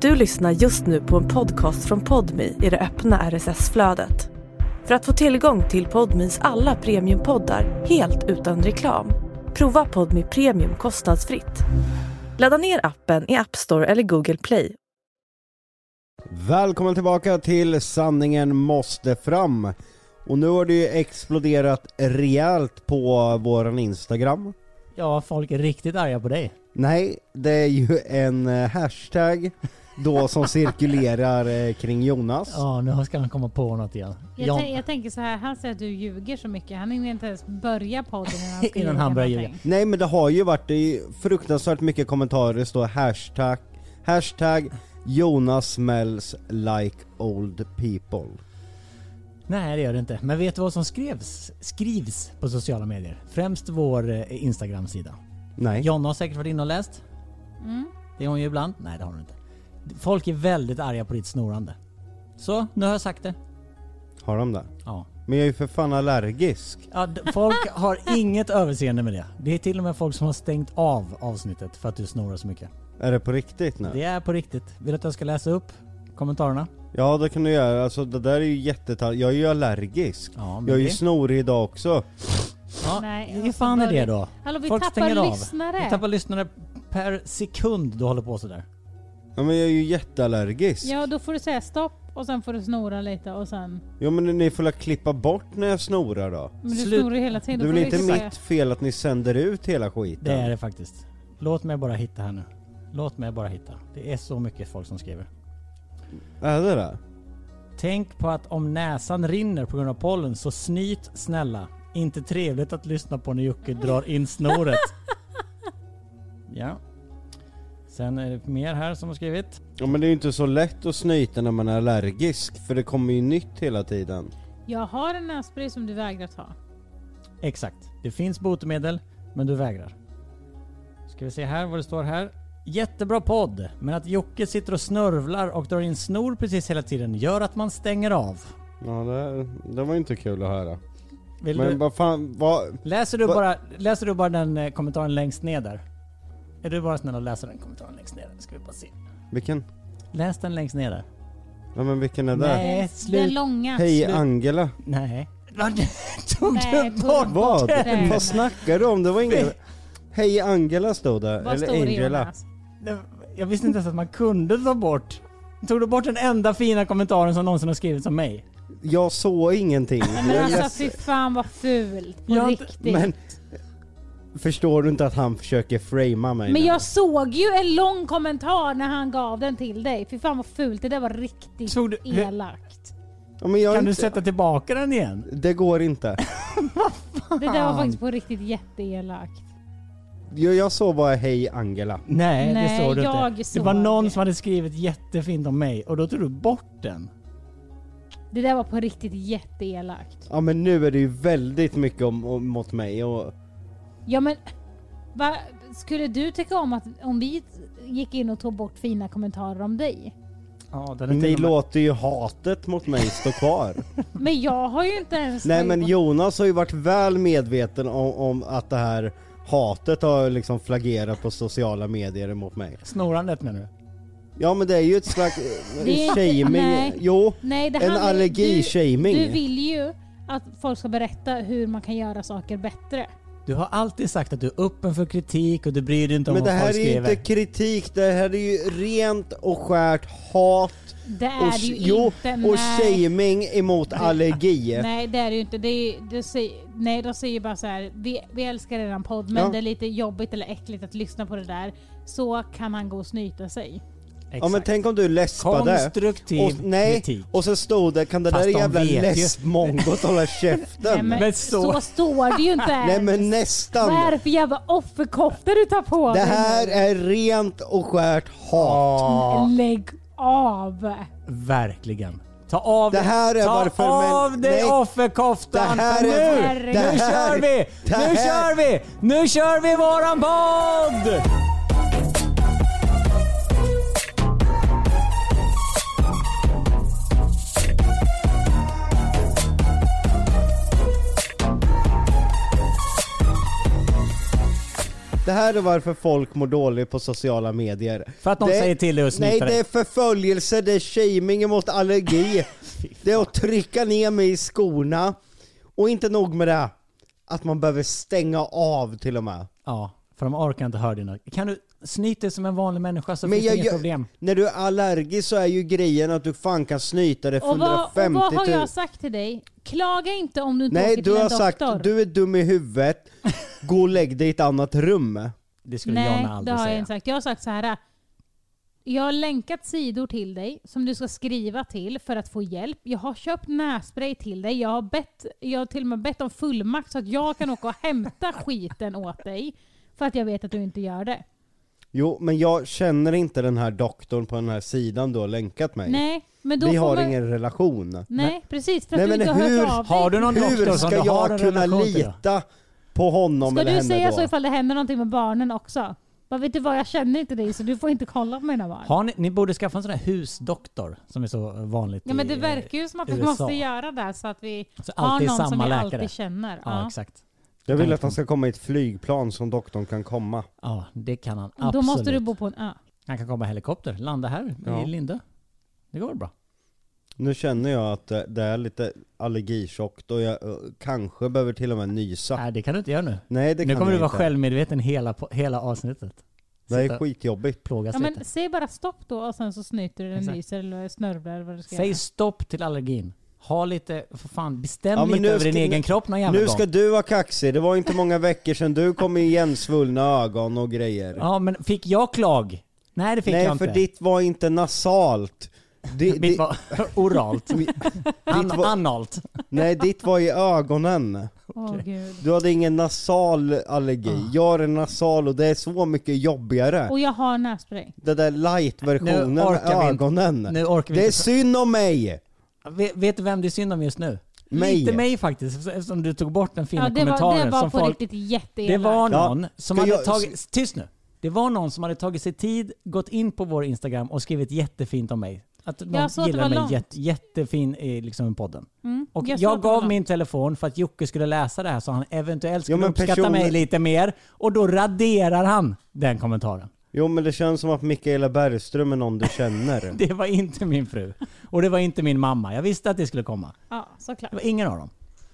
Du lyssnar just nu på en podcast från Podme i det öppna RSS-flödet. För att få tillgång till Podmes alla premiumpoddar helt utan reklam, prova Podme Premium kostnadsfritt. Ladda ner appen i App Store eller Google Play. Välkommen tillbaka till Sanningen måste fram. Och nu har det ju exploderat rejält på våran Instagram. Ja, folk är riktigt arga på dig. Nej, det är ju en hashtag då som cirkulerar kring Jonas. Ja, nu ska han komma på något igen. Jag tänker så här, han säger att du ljuger så mycket. Han hinner inte ens börja podden innan han börjar ljuga. Nej, men det har ju varit fruktansvärt mycket kommentarer. Det står hashtag Jonas smells like old people. Nej, det gör det inte. Men vet du vad som skrivs på sociala medier? Främst vår Instagram-sida. Nej. Jonna har säkert varit inne och läst. Det är hon ju ibland. Nej, det har hon inte. Folk är väldigt arga på ditt snorande. Så, nu har jag sagt det. Har de det? Ja. Men jag är ju för fan allergisk. Ja, folk har inget överseende med det. Det är till och med folk som har stängt av avsnittet för att du snorar så mycket. Är det på riktigt nu? Det är på riktigt. Vill du att jag ska läsa upp kommentarerna? Ja, det kan du göra. Alltså det där är ju jag är ju allergisk. Ja, jag är ju snorig idag också. Ja, Nej, hur fan är det då? Hallå, vi folk tappar lyssnare. Vi tappar lyssnare per sekund du håller på så där. Ja, men jag är ju jätteallergisk. Ja, då får du säga stopp och sen får du snora lite och sen... Ja, men ni får klippa bort när jag snorar då. Men du snorar hela tiden. Det är väl inte mitt fel att ni sänder ut hela skiten? Det är det faktiskt. Låt mig bara hitta här nu. Låt mig bara hitta. Det är så mycket folk som skriver. Är det där? Tänk på att om näsan rinner på grund av pollen så snyt snälla. Inte trevligt att lyssna på när Jocke drar in snoret. Ja. Sen är det mer här som har skrivit. Ja, men det är ju inte så lätt att snyta när man är allergisk. För det kommer ju nytt hela tiden. Jag har en nässpray som du vägrar ta. Exakt. Det finns botemedel, men du vägrar. Ska vi se här vad det står här. Jättebra podd, men att Jocke sitter och snörvlar och drar in snor precis hela tiden gör att man stänger av. Ja, det var inte kul att höra. Men vad fan, läser du bara den kommentaren längst ner där? Är du bara snäll och läser den kommentaren längst ner? Ska vi bara se. Vilken? Läs den längst ner där. Ja, men vilken är det? Nej, slut. Den långa. Hej Angela. Nej. Tog Nej, du bort vad? den? Vad snackar du om? Det var inget. Hej Angela stod det. Vad eller står det, Angela. Jonas? Jag visste inte ens att man kunde ta bort. Tog du bort den enda fina kommentaren som någonsin har skrivits om mig? Jag såg ingenting. Men alltså fy fan vad fult. På riktigt. Men förstår du inte att han försöker framea mig? Men nu? jag såg ju en lång kommentar när han gav den till dig. Fy fan vad fult. Det där var riktigt elakt. Ja, men kan du sätta tillbaka den igen? Det går inte. Det där var faktiskt på riktigt jätteelakt. Jag såg bara hej Angela. Nej, det såg du jag inte. såg Det var någon som hade skrivit jättefint om mig och då tog du bort den. Det där var på riktigt jätteelakt. Ja, men nu är det ju väldigt mycket mot mig och... Ja, men skulle du tycka om att om vi gick in och tog bort fina kommentarer om dig? Ja, ni låter ju hatet mot mig stå kvar. Men jag har ju inte ens... Nej, men Jonas har ju varit väl medveten om att det här hatet har liksom flaggerat på sociala medier mot mig. Snorandet menar du? Ja, men det är ju ett slags shaming. Nej. Jo, Nej, en allergi-shaming. Du vill ju att folk ska berätta hur man kan göra saker bättre. Du har alltid sagt att du är öppen för kritik och du bryr dig inte om vad folk skriver. Men det här är ju inte kritik, det här är ju rent och skärt hat. Det är och, det ju inte. Och shaming emot allergi. Nej, det är det ju inte. De säger bara så här: vi älskar redan podd, men det är lite jobbigt eller äckligt att lyssna på det där. Så kan han gå och snyta sig. Exakt. Ja, men tänk om du läspade. Konstruktiv kritik. Och så stod det, kan det där jävla läspmongot hålla käften? Nej, men så står det ju inte. Nej, men nästan. Vad är det för jävla offerkofta du tar på? Det här är rent och skärt hat. Lägg av. Verkligen. Ta av det här är varför av dig offerkoftan. Nu kör vi våran podd. Det här är varför folk mår dåligt på sociala medier. För att de säger till dig och snyter Nej, dig. det är förföljelse, det är shaming mot allergi. Det är att trycka ner mig i skorna. Och inte nog med det, att man behöver stänga av till och med. Ja, för de orkar inte höra dina. Kan du snyta dig som en vanlig människa så finns det inget problem. När du är allergisk så är ju grejen att du fan kan snyta dig 150 000. Och vad har jag sagt till dig? Klaga inte om du inte åker till du en har doktor. sagt, du är dum i huvudet. Gå och lägg dig i ett annat rum. Det skulle jag aldrig det har säga. jag inte sagt. Jag har sagt så här. Jag har länkat sidor till dig som du ska skriva till för att få hjälp. Jag har köpt nässpray till dig. Jag har till och med bett om fullmakt så att jag kan åka och hämta skiten åt dig. För att jag vet att du inte gör det. Jo, men jag känner inte den här doktorn på den här sidan du har länkat mig. Nej, men då vi får har man... ingen relation. Nej, precis. För att Nej, du men inte har hur- hört av dig. Har du någon doktor Hur som ska du har jag en kunna relation till? lita på honom Ska eller du henne säga då? så ifall det händer någonting med barnen också? Vad vet du vad, jag känner inte dig så du får inte kolla på mina barn. Har ni borde skaffa en sån här husdoktor som är så vanligt Ja, men det i verkar ju som att vi USA. måste göra det så att vi Så har alltid någon som samma vi läkare. alltid känner. Ja, exakt. Jag vill att han ska komma i ett flygplan som doktorn kan komma. Ja, det kan han absolut. Då måste du bo på en ö. Han kan komma i helikopter, landa här i Linde. Det går bra. Nu känner jag att det är lite allergitjockt och jag kanske behöver till och med nysa. Nej, det kan du inte göra nu. Nej, det Nu kan kommer jag du vara inte. självmedveten hela avsnittet. Det är Sitta- skitjobbigt. Plågas Ja, men lite. säg bara stopp då och sen så snyter du den, Exakt. nyser eller snörvlar eller vad du ska Säg göra. stopp till allergin. Ha lite, för fan, bestäm Ja, men lite nu över din ska- egen kropp någon jävla Nu gång. ska du vara kaxig. Det var inte många veckor sedan du kom igen svullna ögon och grejer. Ja, men fick jag klag? Nej, det fick jag Nej, inte. för ditt var inte nasalt. Mitt var oralt. Analt. Nej, ditt var i ögonen. Åh gud. Du hade ingen nasal allergi. Jag har en nasal och det är så mycket jobbigare. Och jag har nässpray. Det där light-versionen Nu med orkar vi inte. ögonen. Nu orkar vi Det är inte. synd om mig! Vet du vem det är synd om just nu? Mig. Lite mig faktiskt, eftersom du tog bort den fina Ja, det kommentaren. var som på folk, riktigt jätteelakt. det var Ja, någon som ska hade jag- tagit... Tyst nu! Det var någon som hade tagit sig tid, gått in på vår Instagram och skrivit jättefint om mig. Att de Jag såg att det gillar var mig långt. jättefin i liksom podden. Och Jag såg jag att det var gav långt. min telefon för att Jocke skulle läsa det här så han eventuellt skulle men uppskatta personen- mig lite mer. Och då raderar han den kommentaren. Jo, men det känns som att Mikaela Bergström är någon du känner. Det var inte min fru. Och det var inte min mamma. Jag visste att det skulle komma. Ja, såklart. Det var ingen av dem.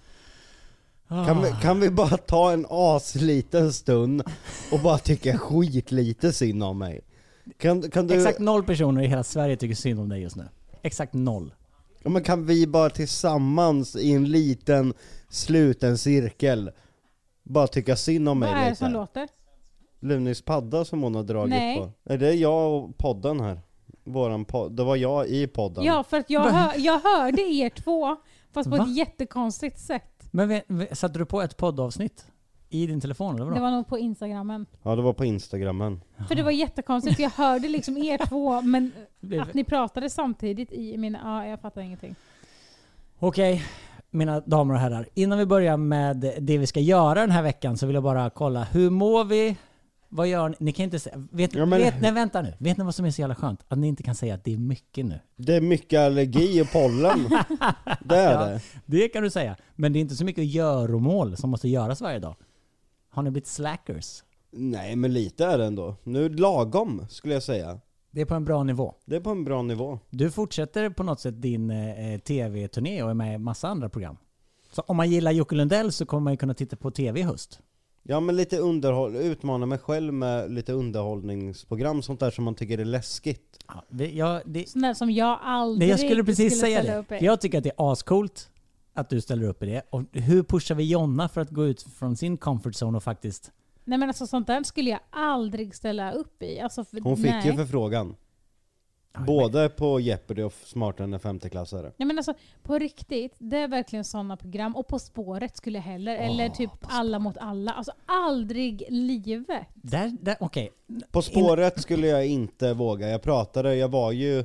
Kan vi bara ta en asliten stund och bara tycka skitlite synd om mig? Kan du... Exakt 0 personer i hela Sverige tycker synd om dig just nu. Exakt 0. Ja, men kan vi bara tillsammans i en liten sluten cirkel bara tycka synd om mig Vad är det lite? som låter? Lunis padda som hon har dragit Nej. på. Är det jag och podden här? Våran podd. Det var jag i podden. Ja, för att jag hörde er två, fast på Va? ett jättekonstigt sätt. Men satte du på ett poddavsnitt i din telefon eller vadå? Det var nog på Instagrammen. Ja, det var på Instagrammen. För det var jättekonstigt. Jag hörde liksom er två, men Blev- att ni pratade samtidigt i min... Ja, jag fattar ingenting. Okej, mina damer och herrar. Innan vi börjar med det vi ska göra den här veckan så vill jag bara kolla. Hur mår vi? Vad gör ni? Ni kan inte säga... Nej, vänta nu. Vet ni vad som är så jävla skönt? Att ni inte kan säga att det är mycket nu. Det är mycket allergi och pollen. Det är Ja. det. Det kan du säga. Men det är inte så mycket göromål som måste göras varje dag. Har ni blivit slackers? Nej, men lite är det ändå. Nu lagom, skulle jag säga. Det är på en bra nivå. Det är på en bra nivå. Du fortsätter på något sätt din tv-turné och är med i massa andra program. Så om man gillar Jocke Lundell så kommer man ju kunna titta på tv i höst. Ja, men lite utmana mig själv med lite underhållningsprogram, sånt där som man tycker är läskigt. Ja, Sån där som jag aldrig Nej, jag skulle precis säga ställa det. upp i. För jag tycker att det är ascoolt att du ställer upp i det. Och hur pushar vi Jonna för att gå ut från sin comfort zone och faktiskt... Nej, men alltså sånt där skulle jag aldrig ställa upp i. Alltså, Hon fick nej. ju förfrågan. Både på Jeopardy och Smartare än en femteklassare. Nej, men alltså på riktigt, det är verkligen sådana program. Och På spåret skulle jag heller. Eller typ Alla mot alla. Alltså aldrig livet. Okej. På spåret skulle jag inte våga. Jag var ju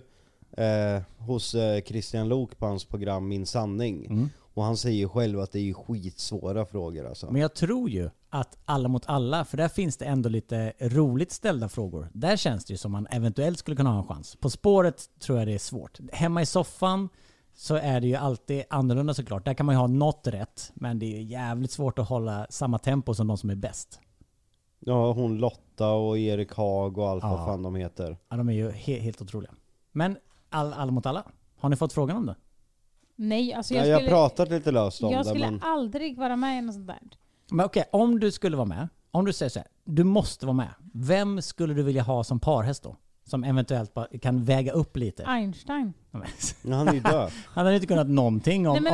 hos Christian Lok på hans program Min sanning. Och han säger ju själv att det är ju skitsvåra frågor alltså. Men jag tror ju att Alla mot alla, för där finns det ändå lite roligt ställda frågor. Där känns det ju som man eventuellt skulle kunna ha en chans. På spåret tror jag det är svårt. Hemma i soffan så är det ju alltid annorlunda såklart. Där kan man ju ha något rätt. Men det är ju jävligt svårt att hålla samma tempo som de som är bäst. Ja, hon Lotta och Erik Haag och allt vad fan de heter. Ja, de är ju helt otroliga. Men alla mot alla. Har ni fått frågan om det? Nej, alltså Jag har pratat lite löst om det. Jag skulle aldrig vara med i något sånt där. Men okej, om du skulle vara med. Om du säger så här, du måste vara med. Vem skulle du vilja ha som parhäst då? Som eventuellt bara kan väga upp lite. Einstein. Ja, han är ju död. Han hade inte kunnat någonting om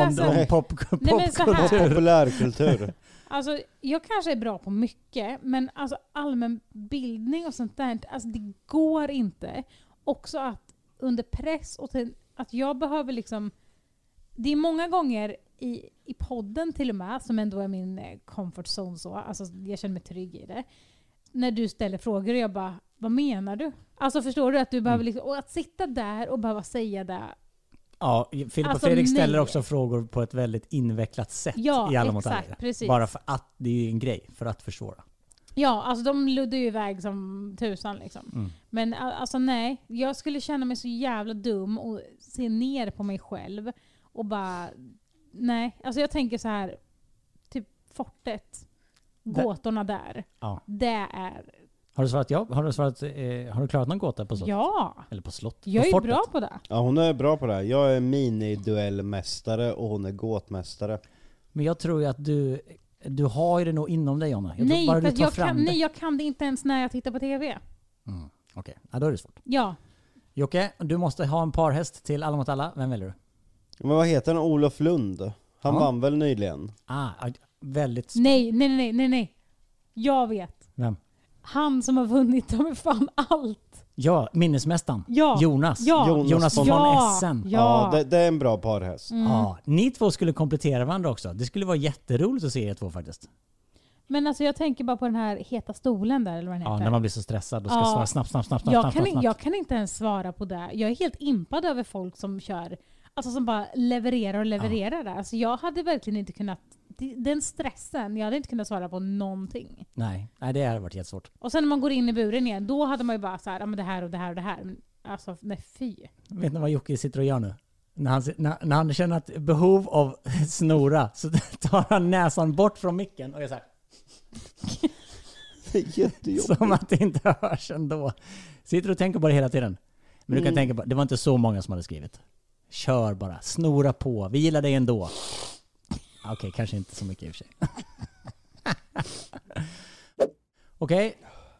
populärkultur. Alltså, jag kanske är bra på mycket, men alltså allmän bildning och sånt där, alltså det går inte. Också att under press och att jag behöver liksom... Det är många gånger i podden till och med, som ändå är min comfort zone så, alltså jag känner mig trygg i det. När du ställer frågor och jag bara, vad menar du? Alltså förstår du att du behöver liksom, och att sitta där och behöva säga det. Ja, Filip och alltså, Fredrik ställer också frågor på ett väldigt invecklat sätt i alla mot alla. Precis. Bara för att det är en grej, för att försvåra. Ja, alltså de luddar ju iväg som tusan liksom. Men alltså nej, jag skulle känna mig så jävla dum och se ner på mig själv och bara, nej. Alltså jag tänker så här, typ fortet, gåtorna där. Ja. Det är... Har du svarat ja? Har du klarat någon gåta på slott? Ja. Eller på slott? Jag är fortet? bra på det. Ja, hon är bra på det här. Jag är miniduellmästare och hon är gåtmästare. Men jag tror ju att du har ju det nog inom dig, Jonna. Nej, jag kan det inte ens när jag tittar på TV. Okej, ja, då är det svårt. Ja. Jocke, du måste ha en parhäst till alla mot alla. Vem väljer du? Men vad heter han? Olof Lund? Han vann väl nyligen? Väldigt... Nej. Jag vet. Vem? Han som har vunnit med fan allt. Ja, minnesmästaren. Ja. Jonas von Essen. Ja, det är en bra parhäst. Ja, ni två skulle komplettera varandra också. Det skulle vara jätteroligt att se er två faktiskt. Men alltså jag tänker bara på den här heta stolen där, eller vad den heter. Ja, när man blir så stressad och ska svara snabbt. Jag kan inte ens svara på det. Jag är helt impad över folk som kör, alltså som bara levererar där. Alltså jag hade verkligen inte kunnat, den stressen, jag hade inte kunnat svara på någonting. Nej, det hade varit jättesvårt. Och sen när man går in i buren igen, då hade man ju bara så här, ja men det här och det här och det här. Men alltså, nej fy. Vet ni vad Jocke sitter och gör nu? När han känner ett behov av snora så tar han näsan bort från micken och gör så här. Det är jättejobbigt. Som att det inte hörs ändå. Sitter och tänker på det hela tiden. Men du kan tänka på, det var inte så många som hade skrivit. Kör bara, snora på. Vi gillar dig ändå. Okej, kanske inte så mycket i och för sig. Okej.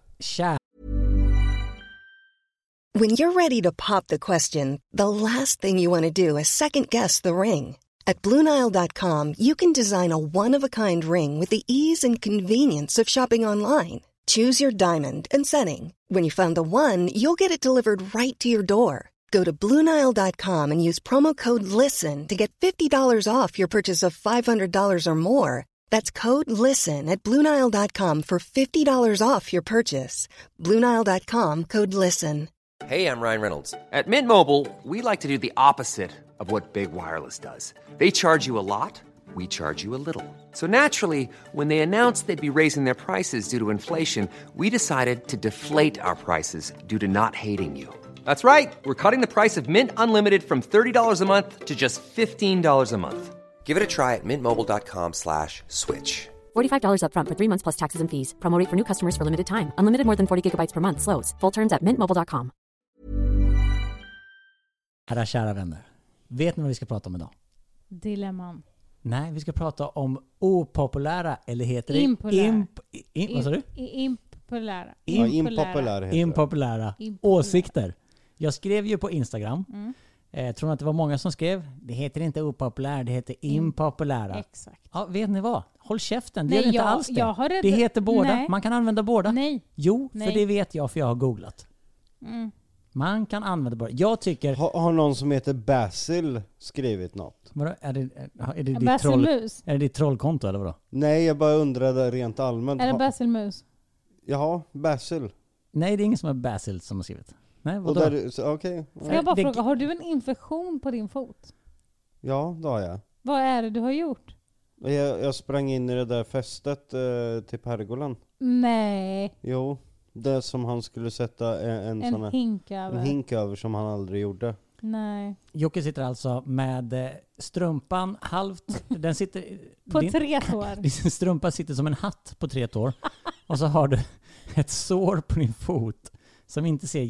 When you're ready to pop the question, the last thing you want to do is second guess the ring. At BlueNile.com, you can design a one-of-a-kind ring with the ease and convenience of shopping online. Choose your diamond and setting. When you find the one, you'll get it delivered right to your door. Go to BlueNile.com and use promo code LISTEN to get $50 off your purchase of $500 or more. That's code LISTEN at BlueNile.com for $50 off your purchase. BlueNile.com, code LISTEN. Hey, I'm Ryan Reynolds. At Mint Mobile, we like to do the opposite of what Big Wireless does. They charge you a lot, we charge you a little. So naturally, when they announced they'd be raising their prices due to inflation, we decided to deflate our prices due to not hating you. That's right. We're cutting the price of Mint Unlimited from $30 a month to just $15 a month. Give it a try at mintmobile.com/switch. $45 up front for 3 months plus taxes and fees. Promo rate for new customers for limited time. Unlimited more than 40 gigabytes per month. Slows full terms at mintmobile.com. Kära vänner. Vet ni vad vi ska prata om idag? Dilemman. Nej, vi ska prata om opopulära, eller heter det? Vad sa du? Impopulära. Impopulära åsikter. Jag skrev ju på Instagram. Tror ni att det var många som skrev? Det heter inte opopulär, det heter impopulära. Exakt. Ja, vet ni vad? Håll käften, det Nej, är inte alls det. Det heter båda. Nej. Man kan använda båda. Nej. Jo, Nej. för det vet jag, för jag har googlat. Man kan använda båda. Jag tycker... Har någon som heter Basil skrivit något? Vadå? Är det ditt trollkonto eller vadå? Nej, jag bara undrade rent allmänt. Är det Basil Mus? Jaha, Basil. Nej, det är ingen som är Basil som har skrivit. Nej, vadå? Okej. Får jag bara fråga, har du en infektion på din fot? Ja, det har jag. Vad är det du har gjort? Jag sprang in i det där fästet till pergolan. Nej. Jo, det som han skulle sätta en hink över som han aldrig gjorde. Nej. Jocke sitter alltså med strumpan halvt. Den sitter... på 3 tår. Din strumpa sitter som en hatt på 3 tår. Och så har du ett sår på din fot som inte ser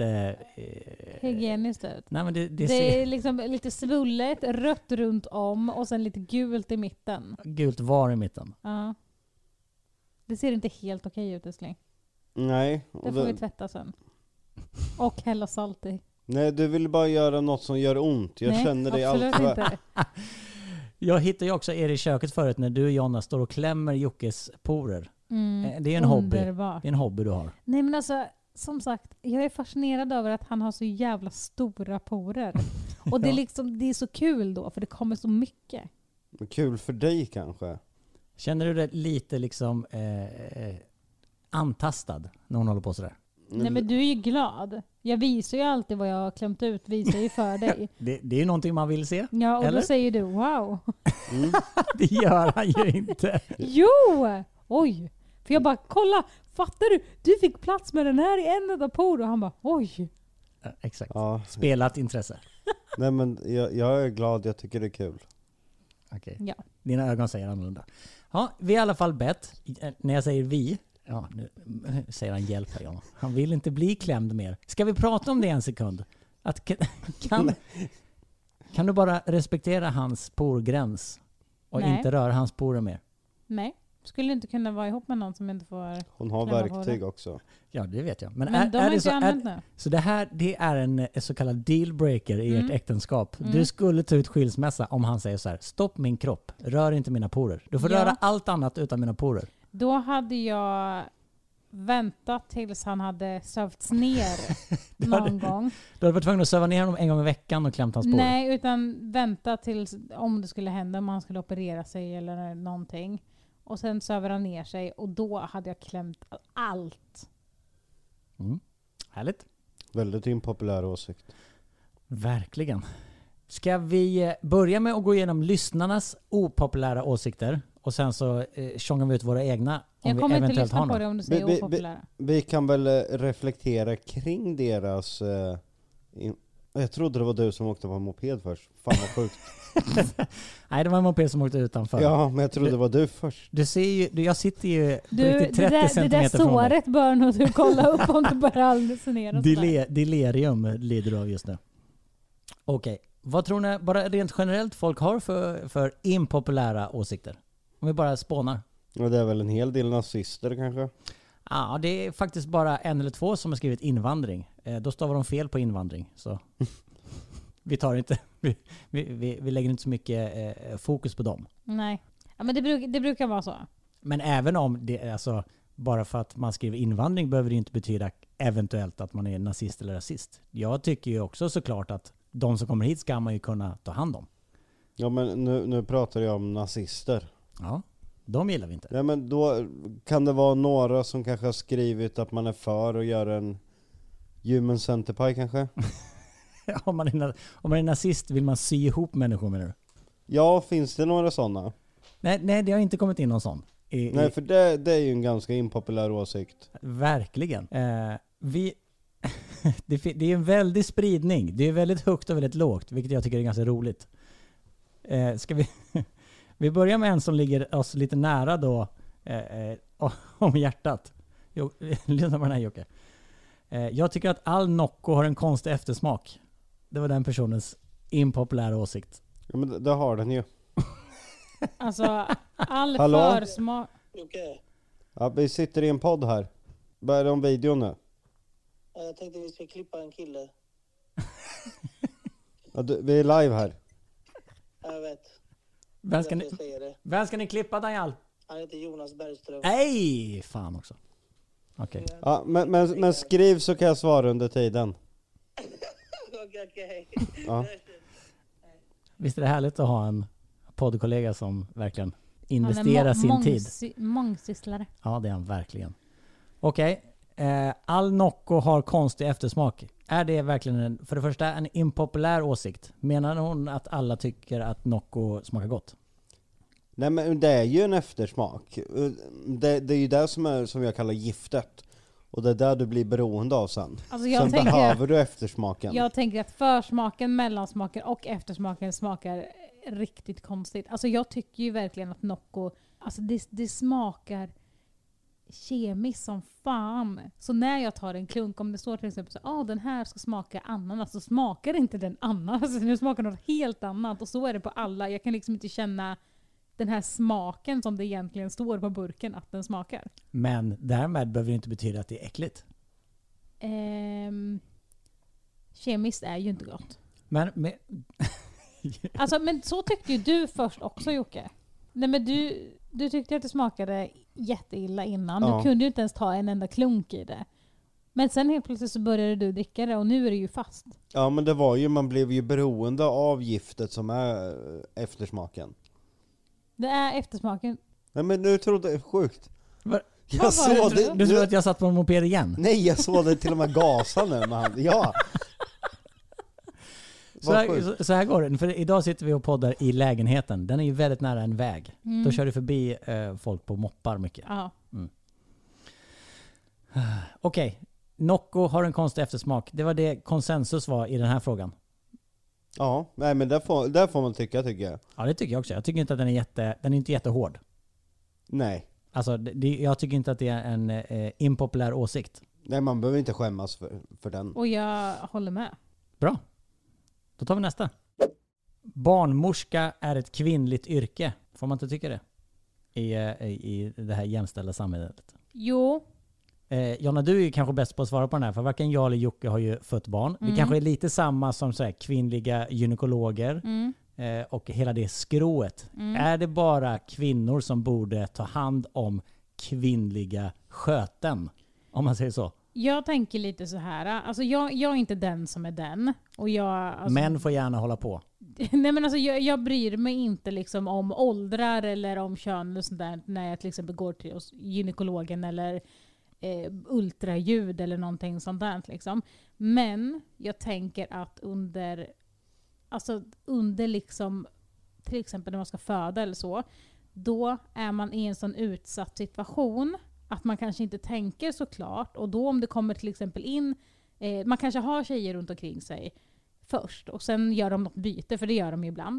hygieniskt ut. Nej, men det Det är ser liksom lite svullet, rött runt om och sen lite gult i mitten. gult var i mitten. Ja. Det ser inte helt okej ut, älskling. Nej. Det får vi tvätta sen. Och hälla salt i. Nej, du vill bara göra något som gör ont. Jag känner dig absolut alltid. inte. Jag hittar ju också er i köket förut när du och Jonna står och klämmer Jockes porer. Det är en hobby. Underbart. Det är en hobby du har. Nej men alltså, som sagt, jag är fascinerad över att han har så jävla stora porer. Och det är liksom, det är så kul då, för det kommer så mycket. Kul för dig kanske. Känner du dig lite liksom antastad när hon håller på sådär? Nej men du är ju glad. Jag visar ju alltid vad jag har klämt ut, visar ju för dig. Det är ju någonting man vill se. Ja, och eller? då säger du wow. Det gör han ju inte. Jo! Oj! För jag bara, kolla, fattar du? Du fick plats med den här i en enda por. Och han bara, oj. Exakt. Ja. Spelat intresse. Nej men jag är glad, jag tycker det är kul. Okej. Ja. Dina ögon säger annorlunda. Ja, vi har i alla fall bett. När jag säger vi, ja, nu säger han hjälp här, John. Han vill inte bli klämd mer. Ska vi prata om det en sekund? Att, kan du bara respektera hans porgräns och Nej. inte röra hans porer mer? Nej, skulle inte kunna vara ihop med någon som inte får... Hon har klämma på verktyg det. också. Ja, det vet jag. Men Men de är har det inte så, använt nu. så det här, det är en så kallad dealbreaker i ert äktenskap. Du skulle ta ut skilsmässa om han säger så här: stopp min kropp, rör inte mina porer. Du får Ja. röra allt annat utan mina porer. Då hade jag väntat tills han hade sövts ner någon gång. Du hade varit tvungen att söva ner honom en gång i veckan och klämt hans porer. Nej, utan vänta tills om det skulle hända, om han skulle operera sig eller någonting. Och sen söver han ner sig och då hade jag klämt allt. Härligt. Väldigt impopulär åsikt. Verkligen. Ska vi börja med att gå igenom lyssnarnas opopulära åsikter och sen så tjongar vi ut våra egna om Jag vi kommer inte eventuellt har lyssna på någon. det om du säger opopulära. Vi kan väl reflektera kring deras... jag trodde det var du som åkte på moped först. Fan vad sjukt. Nej, det var en moped som åkte utanför. Ja, men jag trodde det var du först. Du ser ju, jag sitter ju på Du, riktigt det 30 där centimeter från dig. såret bör nog du kolla upp om du börjar hallucinera. Delirium lider du av just nu. Okej, vad tror ni bara rent generellt folk har för impopulära åsikter? Om vi bara spånar. Och det är väl en hel del nazister kanske? Ja, det är faktiskt bara en eller två som har skrivit invandring. Då stavar de fel på invandring. Så vi tar inte, vi lägger inte så mycket fokus på dem. Nej, ja, men det brukar vara så. Men även om det, alltså, bara för att man skriver invandring behöver det inte betyda eventuellt att man är nazist eller rasist. Jag tycker ju också såklart att de som kommer hit ska man ju kunna ta hand om. Ja, men nu pratar jag om nazister. Ja, de gillar vi inte. Nej, men då kan det vara några som kanske har skrivit att man är för att göra en human centipede kanske? Om man är nazist vill man sy ihop människor, menar du? Ja, finns det några sådana? Nej, det har inte kommit in någon sån. Nej, för det är ju en ganska impopulär åsikt. Verkligen. Det är en väldig spridning. Det är väldigt högt och väldigt lågt, vilket jag tycker är ganska roligt. Ska vi börjar med en som ligger oss lite nära då, om hjärtat. Lyssna på den här, Jocke. Jag tycker att all Nocco har en konstig eftersmak. Det var den personens impopulära åsikt. Ja, men det har den ju. Alltså, all Hallå? försmak... Okej. Ja, vi sitter i en podd här. Börjar om videon nu? Jag tänkte vi ska klippa en kille. Ja, vi är live här. Jag vet. Vem ska Jag säger det. vem ska ni klippa, Daniel? Han heter Jonas Bergström. Nej, fan också. Okej. Ja, men skriv så kan jag svara under tiden. Okej. Ja. Visst är det härligt att ha en poddkollega som verkligen Han investerar är sin tid? mångsysslare. Ja, det är han verkligen. Okej. All Nocco har konstig eftersmak. Är det verkligen för det första en impopulär åsikt? Menar hon att alla tycker att Nocco smakar gott? Nej, men det är ju en eftersmak. Det är ju det som jag kallar giftet. Och det är där du blir beroende av sen. Alltså Sen behöver du eftersmaken. Jag tänker att försmaken, mellansmaken och eftersmaken smakar riktigt konstigt. Alltså jag tycker ju verkligen att Nocco, alltså det smakar kemiskt som fan. Så när jag tar en klunk, om det står till exempel så den här ska smaka ananas, så smakar inte den ananas. Nu smakar något helt annat. Och så är det på alla. Jag kan liksom inte känna den här smaken som det egentligen står på burken att den smakar. Men därmed behöver det inte betyda att det är äckligt. Kemiskt är ju inte gott. Men Alltså, men så tyckte ju du först också, Jocke. Nej, men du tyckte att det smakade jätteilla innan. Ja. Du kunde ju inte ens ta en enda klunk i det. Men sen helt plötsligt så började du dricka det och nu är det ju fast. Ja, men det var ju, man blev ju beroende av giftet som är eftersmaken. Det är eftersmaken. Nej, men nu trodde jag sjukt. Vad Jag såg det. du tror att jag satt på en moped igen? Nej, jag såg det till och med gasa nu med hand. Ja. Så här går det. För idag sitter vi och poddar i lägenheten. Den är ju väldigt nära en väg. Då kör du förbi folk på moppar mycket. Ja. Okej. Nocco har en konstig eftersmak. Det var det konsensus var i den här frågan. Ja, nej men där får man tycker jag. Ja, det tycker jag också. Jag tycker inte att den är inte jättehård. Nej. Alltså, jag tycker inte att det är en impopulär åsikt. Nej, man behöver inte skämmas för den. Och jag håller med. Bra. Då tar vi nästa. Barnmorska är ett kvinnligt yrke. Får man inte tycka det? I det här jämställda samhället. Jo. Jonna, du är ju kanske bäst på att svara på den här. För varken jag eller Jocke har ju fött barn. Vi kanske är lite samma som så här, kvinnliga gynekologer. Och hela det skrået. Är det bara kvinnor som borde ta hand om kvinnliga sköten? Om man säger så. Jag tänker lite så här. Alltså jag är inte den som är den. Och män får gärna hålla på. Nej, men alltså jag bryr mig inte liksom om åldrar eller om kön och sånt där, när jag till exempel går till gynekologen eller ultraljud eller någonting sånt där liksom. Men jag tänker att under liksom till exempel när man ska föda eller så, då är man i en sån utsatt situation att man kanske inte tänker så klart. Och då om det kommer till exempel in, man kanske har tjejer runt omkring sig först och sen gör de något byte, för det gör de ju ibland.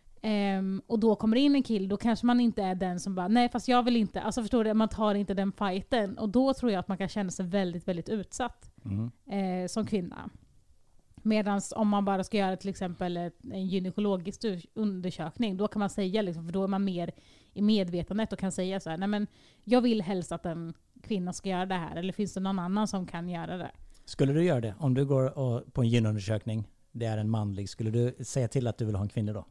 Och då kommer in en kill, då kanske man inte är den som bara, nej fast jag vill inte, alltså förstår du, man tar inte den fighten. Och då tror jag att man kan känna sig väldigt, väldigt utsatt som kvinna. Medan om man bara ska göra till exempel en gynekologisk undersökning, då kan man säga, liksom, för då är man mer i medvetandet och kan säga så här, nej men jag vill helst att en kvinna ska göra det här, eller finns det någon annan som kan göra det? Skulle du göra det? Om du går på en gynundersökning, det är en manlig, skulle du säga till att du vill ha en kvinna då?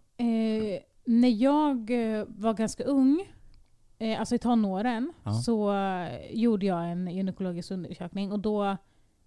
När jag var ganska ung, alltså i tonåren, så gjorde jag en gynekologisk undersökning och då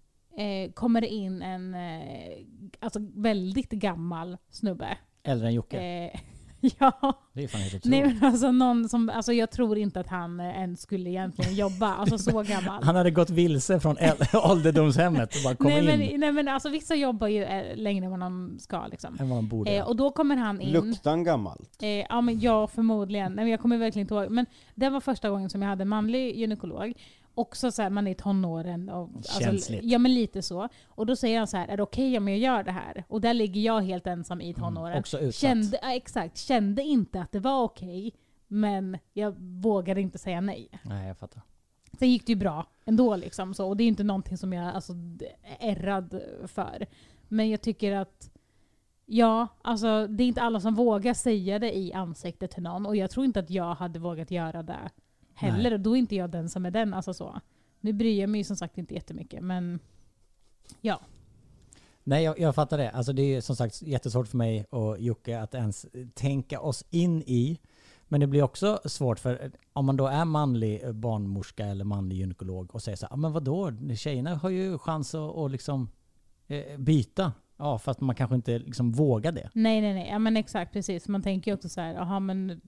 kommer det in en alltså väldigt gammal snubbe. Äldre än Jocke? Ja. Det är fan helt otroligt. Nej, men alltså någon som, alltså jag tror inte att han ens skulle egentligen jobba, alltså så gammal. Han hade gått vilse från ålderdomshemmet och bara kom in. Nej men alltså vissa jobbar ju längre än vad de ska liksom. Än vad de borde. Och då kommer han in. Luktan gammalt? Ja men ja, förmodligen. Nej, men jag kommer verkligen inte ihåg. Men det var första gången som jag hade en manlig gynekolog. Också så här, man är i tonåren. Och, alltså, ja men lite så. Och då säger han så här, är det okej om jag gör det här? Och där ligger jag helt ensam i tonåren. Också utsatt. Kände inte att det var okej. Men jag vågade inte säga nej. Nej, jag fattar. Sen gick det ju bra ändå liksom. Så, och det är inte någonting som jag är ärrad för. Men jag tycker att ja, alltså det är inte alla som vågar säga det i ansiktet till någon. Och jag tror inte att jag hade vågat göra det heller. Och då är inte jag den som är den. Alltså så. Nu bryr jag mig som sagt inte jättemycket. Men ja. Nej, jag fattar det. Alltså det är som sagt jättesvårt för mig och Jocke att ens tänka oss in i. Men det blir också svårt för om man då är manlig barnmorska eller manlig gynekolog och säger så här, men vadå? Tjejerna har ju chans att liksom byta. Ja, fast man kanske inte liksom vågar det. Nej. Ja, men exakt, precis. Man tänker ju också så här, jaha men...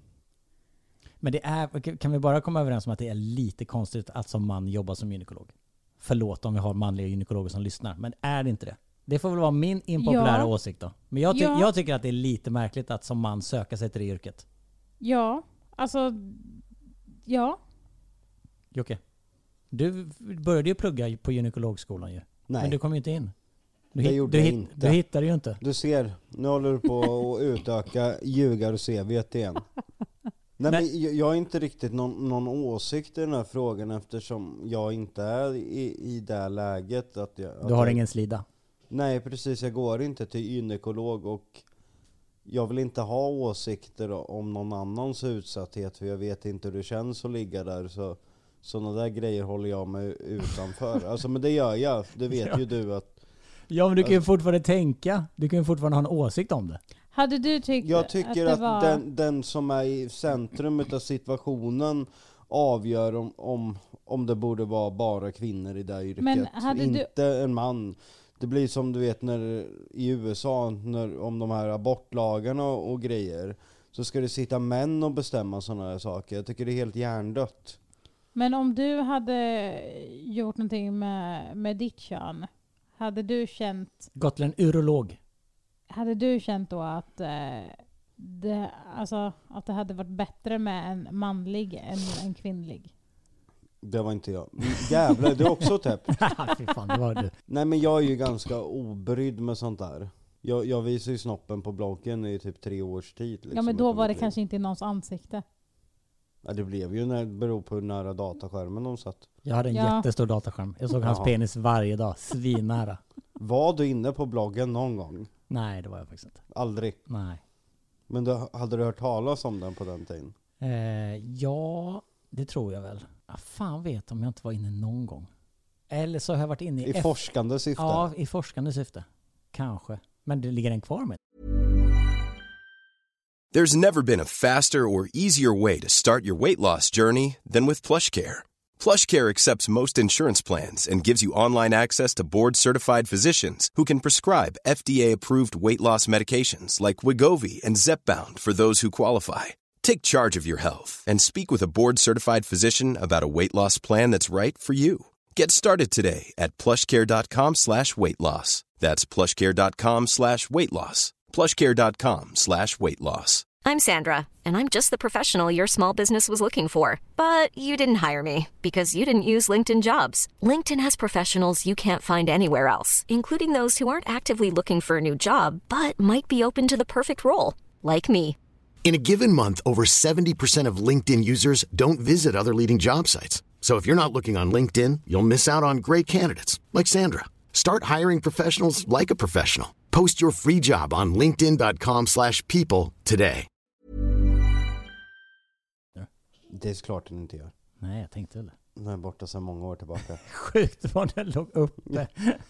Men det är, kan vi bara komma överens om att det är lite konstigt att som man jobba som gynekolog? Förlåt om vi har manliga gynekologer som lyssnar, men är det inte det? Det får väl vara min impopulära åsikt då. Men jag tycker att det är lite märkligt att som man söka sig till det yrket. Ja, alltså... Ja. Jocke, du började ju plugga på gynekologskolan ju. Nej. Men du kom ju inte in. Du hittade ju inte. Du ser, nu håller du på att utöka ljugar och CV:t igen. Nej, men jag har inte riktigt någon åsikt i den här frågan eftersom jag inte är i det läget att du har ingen slida? Nej, precis. Jag går inte till gynekolog och jag vill inte ha åsikter om någon annans utsatthet för jag vet inte hur det känns att ligga där, så sådana där grejer håller jag mig utanför. Alltså, men det gör jag. Det vet ju du att... Ja, men du kan ju fortfarande tänka. Du kan ju fortfarande ha en åsikt om det. Hade du tyckt jag tycker att det var... den som är i centrum av situationen avgör om det borde vara bara kvinnor i det yrket. Men inte en man. Det blir som du vet i USA om de här abortlagarna och grejer, så ska det sitta män och bestämma sådana här saker. Jag tycker det är helt hjärndött. Men om du hade gjort någonting med ditt kön, hade du känt... Gått till en urolog. Hade du känt då att det hade varit bättre med en manlig än en kvinnlig? Det var inte jag. Jävlar, du är också täppt. Fy fan, det var du. Nej, men jag är ju ganska obrydd med sånt där. Jag visar ju snoppen på bloggen i typ 3 års tid. Liksom, ja, men då var det kanske inte i någons ansikte. Ja, det blev ju beror på hur nära dataskärmen de satt. Jag hade en jättestor dataskärm. Jag såg hans penis varje dag, svinnära. Var du inne på bloggen någon gång? Nej, det var jag faktiskt inte. Aldrig? Nej. Men hade du hört talas om den på den tiden? Ja, det tror jag väl. Fan vet om jag inte var inne någon gång. Eller så har jag varit inne i forskande syfte. Ja, i forskande syfte. Kanske. Men det ligger en kvar med. There's never been a faster or easier way to start your weight loss journey than with PlushCare. PlushCare accepts most insurance plans and gives you online access to board-certified physicians who can prescribe FDA-approved weight loss medications like Wegovy and Zepbound for those who qualify. Take charge of your health and speak with a board-certified physician about a weight loss plan that's right for you. Get started today at plushcare.com/weightloss. That's plushcare.com/weightloss. plushcare.com/weightloss. I'm Sandra, and I'm just the professional your small business was looking for. But you didn't hire me because you didn't use LinkedIn Jobs. LinkedIn has professionals you can't find anywhere else, including those who aren't actively looking for a new job, but might be open to the perfect role, like me. In a given month, over 70% of LinkedIn users don't visit other leading job sites. So if you're not looking on LinkedIn, you'll miss out on great candidates like Sandra. Start hiring professionals like a professional. Post your free job on linkedin.com/people today. Det är klart den inte gör. Nej, jag tänkte det. Den är borta sedan många år tillbaka. Sjukt vad den låg uppe.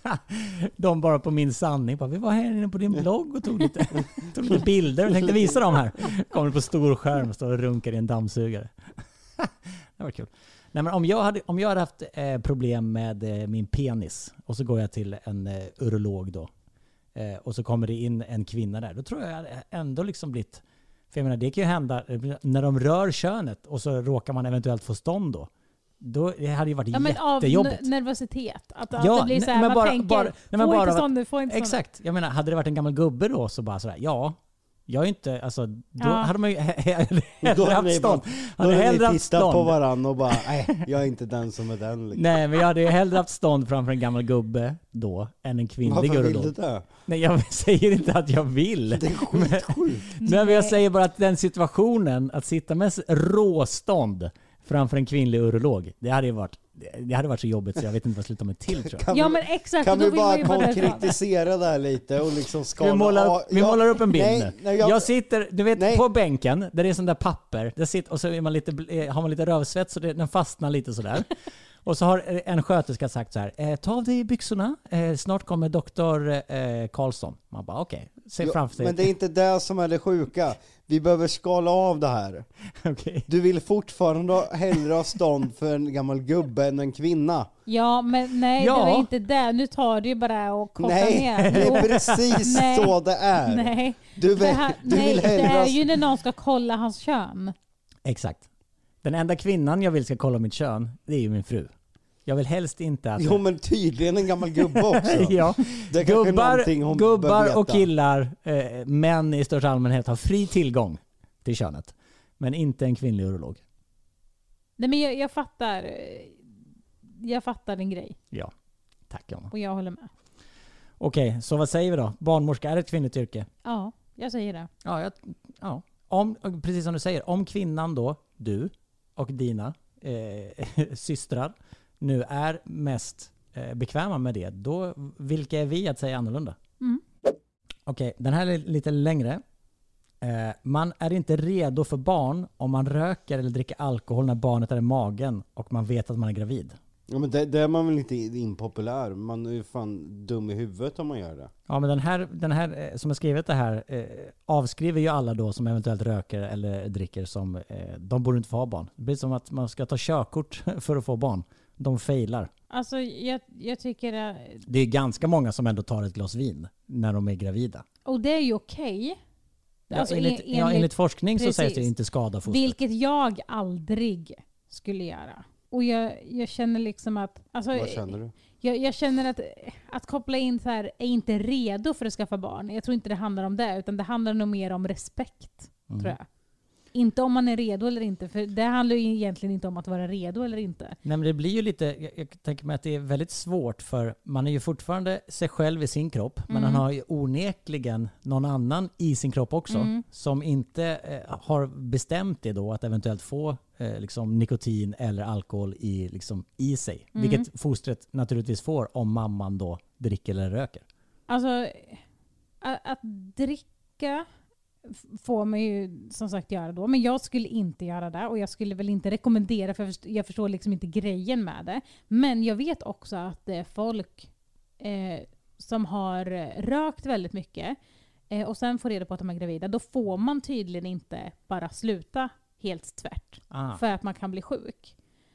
De bara på min sanning. Vi var här inne på din blogg och tog lite bilder. Jag tänkte visa dem här. Kommer på stor skärm och står och runkar i en dammsugare. Det var kul. Nej, men om jag hade haft problem med min penis och så går jag till en urolog då och så kommer det in en kvinna där, då tror jag ändå liksom blivit, för jag menar det kan ju hända när de rör könet och så råkar man eventuellt få stånd då det hade ju varit jättejobbigt. Av nervositet. Att det blir så här, man tänker, inte stånd, får inte stånd. Exakt, jag menar hade det varit en gammal gubbe då så bara sådär, jag är inte, alltså då hade man ju hellre haft stånd. Då hade ni tittat på varandra och bara, nej, jag är inte den som är den. Liksom. Nej, men jag hade ju hellre haft stånd framför en gammal gubbe då än en kvinnlig urolog. Varför vill du det? Nej, jag säger inte att jag vill. Det är skitsjukt. Men jag säger bara att den situationen, att sitta med råstånd framför en kvinnlig urolog, det hade varit så jobbigt så jag vet inte vad jag slutar med till, tror jag. Men exakt. Kan vi bara konkretisera det här lite och liksom skala vi målar upp en bild nu. Jag sitter, du vet, på bänken där det är sån där papper, där sitter, och så är har man lite rövsvett så den fastnar lite sådär. Och så har en sköterska sagt så här: ta av dig byxorna, snart kommer doktor Karlsson. Man bara okej, se framför sig. Men det är inte det som är det sjuka. Vi behöver skala av det här. Okay. Du vill fortfarande hellre ha stånd för en gammal gubbe än en kvinna. Ja, men nej, det var inte det. Nu tar du ju bara och kortar ner. Nej, det är precis så det är. Nej, du vill det är ju när någon ska kolla hans kön. Exakt. Den enda kvinnan jag vill ska kolla mitt kön, det är ju min fru. Jag vill helst inte att... Jo, men tydligen en gammal gubbe också. Ja. Det gubbar och killar, män i största allmänhet har fri tillgång till könet. Men inte en kvinnlig urolog. Nej, men jag fattar din grej. Ja, tack Jonna. Och jag håller med. Okej, så vad säger vi då? Barnmorska är ett kvinnligt yrke? Ja, jag säger det. Ja. precis som du säger, om kvinnan då, du och dina systrar nu är mest bekväma med det, då vilka är vi att säga annorlunda? Okej, den här är lite längre. Man är inte redo för barn om man röker eller dricker alkohol när barnet är i magen och man vet att man är gravid. Ja, men det är man väl inte impopulär. Man är ju fan dum i huvudet om man gör det. Ja, men den här som har skrivit det här avskriver ju alla då som eventuellt röker eller dricker som de borde inte få ha barn. Det blir som att man ska ta körkort för att få barn. De failar. Alltså jag tycker att... Det är ganska många som ändå tar ett glas vin när de är gravida. Och det är ju okej. Alltså, enligt forskning precis, så sägs det inte skada fostret. Vilket jag aldrig skulle göra. Och jag känner liksom att... Alltså, vad känner du? Jag känner att koppla in så här, är inte redo för att skaffa barn. Jag tror inte det handlar om det, utan det handlar nog mer om respekt, tror jag. Inte om man är redo eller inte, för det handlar ju egentligen inte om att vara redo eller inte. Nej, men det blir ju lite, jag tänker mig att det är väldigt svårt, för man är ju fortfarande sig själv i sin kropp, men han har ju onekligen någon annan i sin kropp också som inte har bestämt det då att eventuellt få liksom nikotin eller alkohol i sig. Vilket fostret naturligtvis får om mamman då dricker eller röker. Alltså, att dricka får man ju som sagt göra då. Men jag skulle inte göra det. Och jag skulle väl inte rekommendera, för jag förstår liksom inte grejen med det. Men jag vet också att det är folk som har rökt väldigt mycket och sen får reda på att de är gravida. Då får man tydligen inte bara sluta helt tvärt. För att man kan bli sjuk.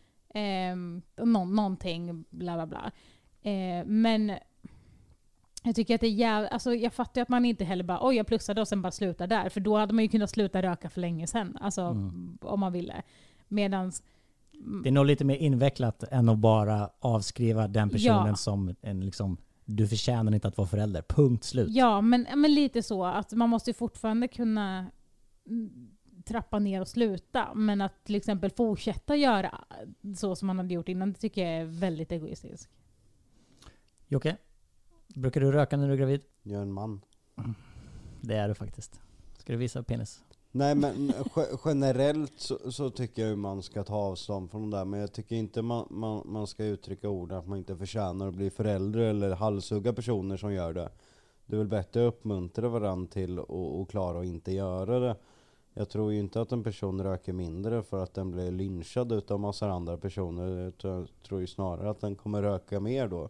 Någonting bla bla bla. Men jag tycker att det är alltså jag fattar att man inte heller bara jag plussade och sen bara slutar där. För då hade man ju kunnat sluta röka för länge sedan. Alltså om man ville. Medans... Det är nog lite mer invecklat än att bara avskriva den personen som en liksom, du förtjänar inte att vara förälder. Punkt slut. Ja, men lite så. Att man måste fortfarande kunna trappa ner och sluta. Men att till exempel fortsätta göra så som man hade gjort innan, det tycker jag är väldigt egoistiskt. Jocke? Brukar du röka när du är gravid? Jag är en man. Det är du faktiskt. Ska du visa penis? Nej, men generellt så tycker jag ju man ska ta avstånd från det där. Men jag tycker inte man ska uttrycka ord att man inte förtjänar att bli förälder eller halshugga personer som gör det. Det är väl bättre att uppmuntra varandra till att klara och inte göra det. Jag tror ju inte att en person röker mindre för att den blir lynchad utav massor andra personer. Jag tror ju snarare att den kommer röka mer då.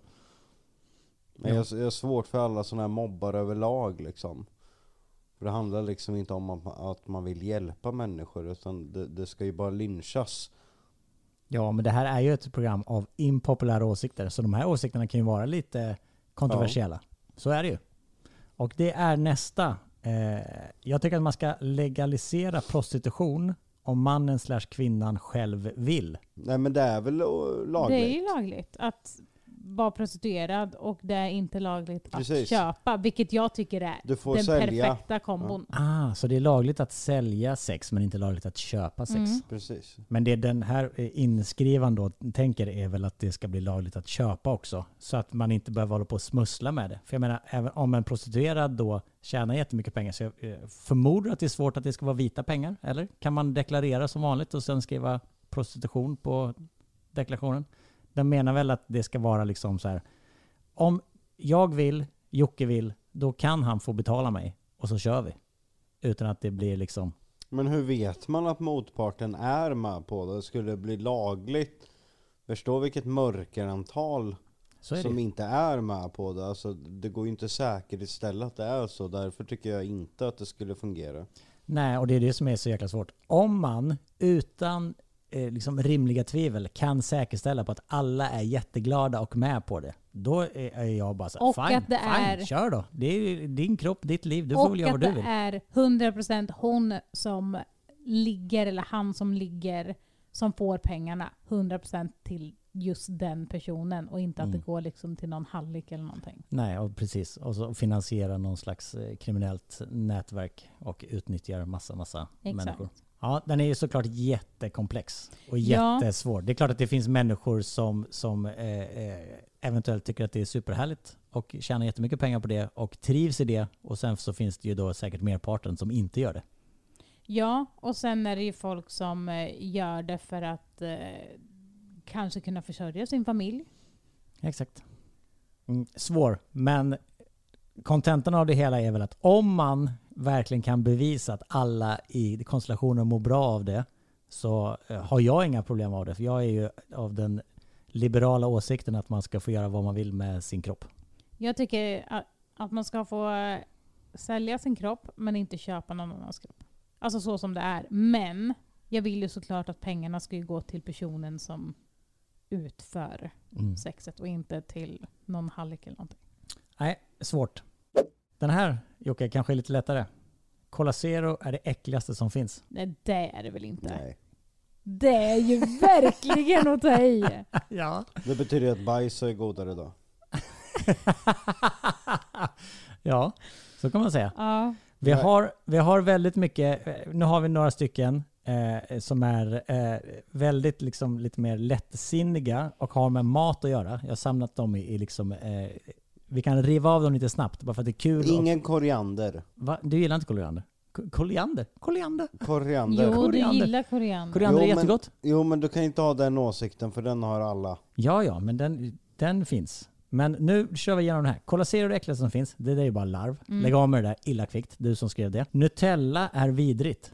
Men jag är svårt för alla sådana här mobbar överlag liksom. För det handlar liksom inte om att man vill hjälpa människor, utan det ska ju bara lynchas. Ja, men det här är ju ett program av impopulära åsikter. Så de här åsikterna kan ju vara lite kontroversiella. Ja. Så är det ju. Och det är nästa. Jag tycker att man ska legalisera prostitution om mannen / kvinnan själv vill. Nej, men det är väl lagligt? Det är ju lagligt att vara prostituerad, och det är inte lagligt att köpa, vilket jag tycker är den perfekta kombon. Så det är lagligt att sälja sex men inte lagligt att köpa sex. Precis. Men det den här inskrivan då tänker är väl att det ska bli lagligt att köpa också, så att man inte behöver hålla på och smussla med det. För jag menar, även om en prostituerad då tjänar jättemycket pengar, så jag förmodar att det är svårt att det ska vara vita pengar, eller? Kan man deklarera som vanligt och sen skriva prostitution på deklarationen? Den menar väl att det ska vara liksom så här: om jag vill, Jocke vill, då kan han få betala mig och så kör vi. Utan att det blir liksom... Men hur vet man att motparten är med på det? Skulle det bli lagligt? Förstå vilket mörkerantal som inte är med på det. Alltså, det går ju inte säkert istället att det är så. Därför tycker jag inte att det skulle fungera. Nej, och det är det som är så jäkla svårt. Om man utan liksom rimliga tvivel kan säkerställa på att alla är jätteglada och med på det, då är jag bara så här, fine, kör då. Det är din kropp, ditt liv, du får väl göra vad du vill. Och att det är 100% hon som ligger, eller han som ligger, som får pengarna 100% till just den personen, och inte att det går liksom till någon hallick eller någonting. Nej, och precis. Och så finansiera någon slags kriminellt nätverk och utnyttjar massa människor. Ja, den är ju såklart jättekomplex och jättesvår. Det är klart att det finns människor som eventuellt tycker att det är superhärligt och tjänar jättemycket pengar på det och trivs i det. Och sen så finns det ju då säkert merparten som inte gör det. Ja, och sen är det ju folk som gör det för att kanske kunna försörja sin familj. Exakt. Svår, men kontentan av det hela är väl att om man verkligen kan bevisa att alla i konstellationen mår bra av det, så har jag inga problem av det. För jag är ju av den liberala åsikten att man ska få göra vad man vill med sin kropp. Jag tycker att man ska få sälja sin kropp men inte köpa någon annans kropp. Alltså så som det är. Men jag vill ju såklart att pengarna ska ju gå till personen som utför sexet och inte till någon hallick eller någonting. Nej, svårt. Den här, Jocke, kanske är lite lättare. Cola Zero är det äckligaste som finns. Nej, det är det väl inte. Nej. Det är ju verkligen att ta i. Ja. Det betyder att bajs är godare då. Ja, så kan man säga. Ja. Vi har väldigt mycket, nu har vi några stycken som är väldigt liksom lite mer lättsinniga och har med mat att göra. Jag har samlat dem i liksom, vi kan riva av dem lite snabbt bara för att det är kul. Ingen koriander. Va? Du gillar inte koriander? Koriander? Koriander. Jo, du gillar koriander. Koriander är jättegott. Jo, men du kan inte ha den åsikten för den har alla. Ja, men den finns. Men nu kör vi igenom det här. Cola Zero är det äckligaste som finns. Det är ju bara larv. Lägg av med det där illa kvickt. Du som skrev det. Nutella är vidrigt.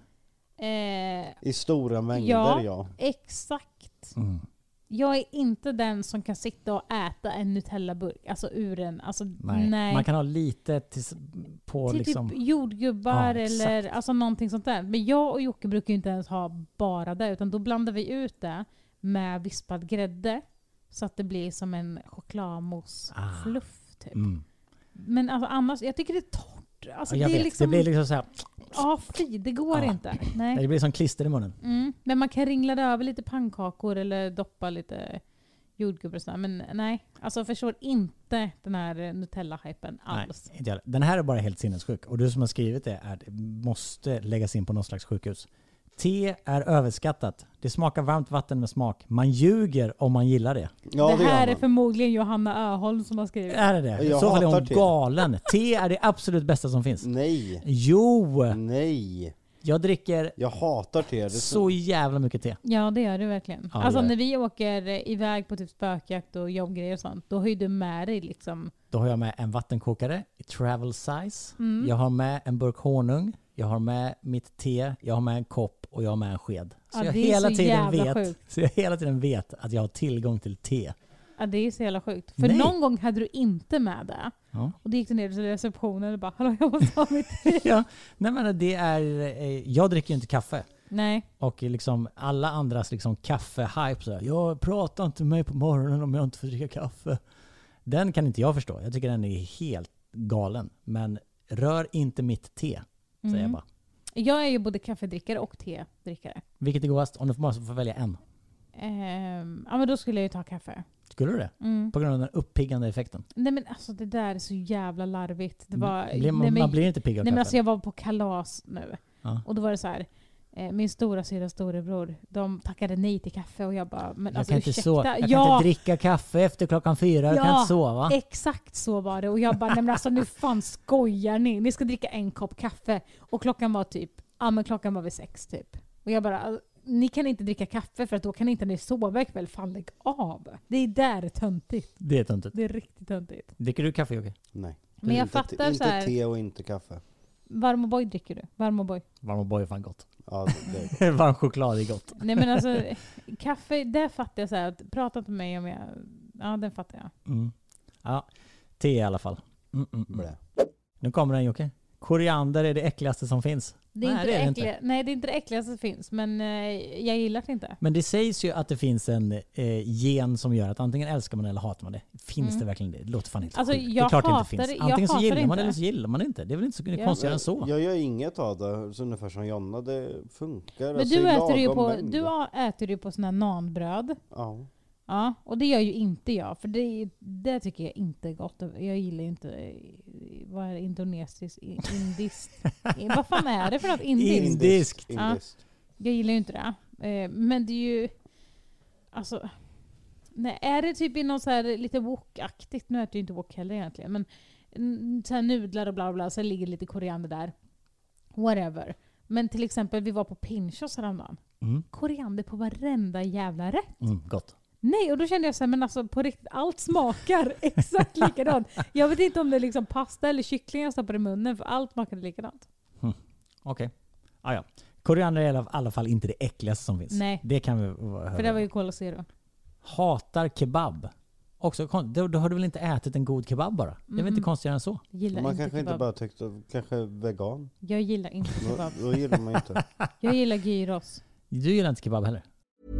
I stora mängder, ja. Exakt. Jag är inte den som kan sitta och äta en Nutella-burk. Alltså ur en. Alltså, nej. Man kan ha lite på till liksom... typ jordgubbar eller alltså någonting sånt där. Men jag och Jocke brukar ju inte ens ha bara det. Utan då blandar vi ut det med vispad grädde. Så att det blir som en chokladmousse-fluff typ. Men alltså annars, jag tycker det är torrt. Alltså, det är liksom, det blir liksom så här... Ja, det går inte. Nej. Det blir som klister i munnen. Men man kan ringla det över lite pannkakor eller doppa lite jordgubbar och sådär. Men nej, alltså förstår inte den här Nutella-hypen alls. Nej, inte. Den här är bara helt sinnessjuk. Och du som har skrivit det måste läggas in på något slags sjukhus. Te är överskattat. Det smakar varmt vatten med smak. Man ljuger om man gillar det. Ja, det här är förmodligen Johanna Öholm som har skrivit. Är det? I så fall är hon galen. Te är det absolut bästa som finns. Nej. Jo. Nej. Jag hatar te. Så jävla mycket te. Ja, det gör du verkligen. Ja, alltså när vi åker iväg på typ spökjakt och jobbgrejer och sånt, då har ju du med dig liksom... Då har jag med en vattenkokare i travel size. Jag har med en burk honung. Jag har med mitt te. Jag har med en kopp och jag har med en sked. Så jag hela tiden vet att jag har tillgång till te. Ja, det är så jävla sjukt. För någon gång hade du inte med det. Ja. Och då gick du ner till receptionen och bara, hallå, jag måste ha mitt te. Ja, nej men det är... Jag dricker ju inte kaffe. Nej. Och liksom alla andras liksom kaffe-hype så här, jag pratar inte med mig på morgonen om jag inte får dricka kaffe. Den kan inte jag förstå. Jag tycker den är helt galen. Men rör inte mitt te, säger jag bara. Jag är ju både kaffedrickare och tedrickare. Vilket är godast? Om du får välja en. Ja, men då skulle jag ju ta kaffe. Skulle du det? På grund av den uppiggande effekten? Nej, men alltså det där är så jävla larvigt. Det var, man blir inte pigg av kaffe. Men alltså jag var på kalas nu. Ja. Och då var det så här. Min stora syra storebror, de tackade nej till kaffe och jag bara, men alltså ursäkta. Jag kan inte dricka kaffe efter 4:00. Jag kan inte sova. Exakt så var det. Och jag bara, nej men alltså nu fan skojar ni. Ni ska dricka en kopp kaffe. Och klockan var typ, men klockan var vid 6 typ. Och jag bara, ni kan inte dricka kaffe för att då kan inte ni sova ikväll. Fan, lägg av. Det är där töntigt. Det är töntigt. Det är riktigt töntigt. Dricker du kaffe, Jocke? Nej. Men jag fattar inte så här. Inte te och inte kaffe. Varm O'boy dricker du? Varm O'boy. Varm O'boy är fan gott. Ja, det är varm choklad är gott. Nej men alltså, kaffe, där fattar jag så här. Prata inte med mig om jag... Ja, den fattar jag. Ja, te i alla fall. Nu kommer den, Jocke. Koriander är det äckligaste som finns. Det är Nej, det är inte det äckligaste som finns, men jag gillar det inte. Men det sägs ju att det finns en gen som gör att antingen älskar man eller hatar man det. Finns det verkligen det? Det låter fan inte alltså, sjukt. Det är klart det inte finns. Antingen så gillar man det eller så gillar man inte. Det är väl inte så konstigare än så. Jag gör inget av det, så ungefär som Jonna. Det funkar. Men alltså, du äter ju på såna här nanbröd. Ja. Ja, och det gör ju inte jag. För det tycker jag inte är gott. Jag gillar ju inte... Vad är det? Indonesiskt? Indiskt? Vad fan är det för något? Indiskt. Ja, jag gillar ju inte det. Men det är ju... Alltså... Nej, är det typ i något så här lite wok-aktigt? Nu äter jag inte wok heller egentligen. Men så här nudlar och bla bla. Så ligger lite koriander där. Whatever. Men till exempel, vi var på Pinchos häromdagen. Koriander på varenda jävla rätt. Gott. Nej, och då kände jag så här, men alltså på riktigt, allt smakar exakt likadant. Jag vet inte om det är liksom pasta eller kyckling jag stoppar i munnen, för allt smakade likadant. Okej. Ja. Koriander är i alla fall inte det äckligaste som finns. Nej. Det kan vi höra. För det var ju Cola Zero. Hatar kebab. Också, då har du väl inte ätit en god kebab bara? Det är väl inte konstigare än så? Gillar Man inte kanske kebab. inte bara tyckte, kanske vegan. Jag gillar inte kebab. Då gillar man inte. Jag gillar gyros. Du gillar inte kebab heller?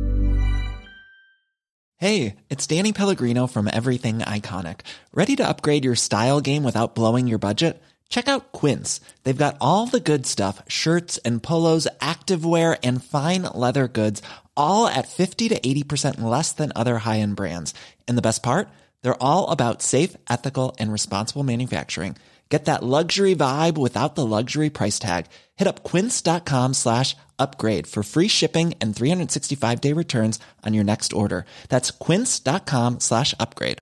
Hey, it's Danny Pellegrino from Everything Iconic. Ready to upgrade your style game without blowing your budget? Check out Quince. They've got all the good stuff, shirts and polos, activewear and fine leather goods, all at 50 to 80% less than other high-end brands. And the best part? They're all about safe, ethical, and responsible manufacturing. Get that luxury vibe without the luxury price tag. Hit up quince.com/upgrade for free shipping and 365-day returns on your next order. That's quince.com/upgrade.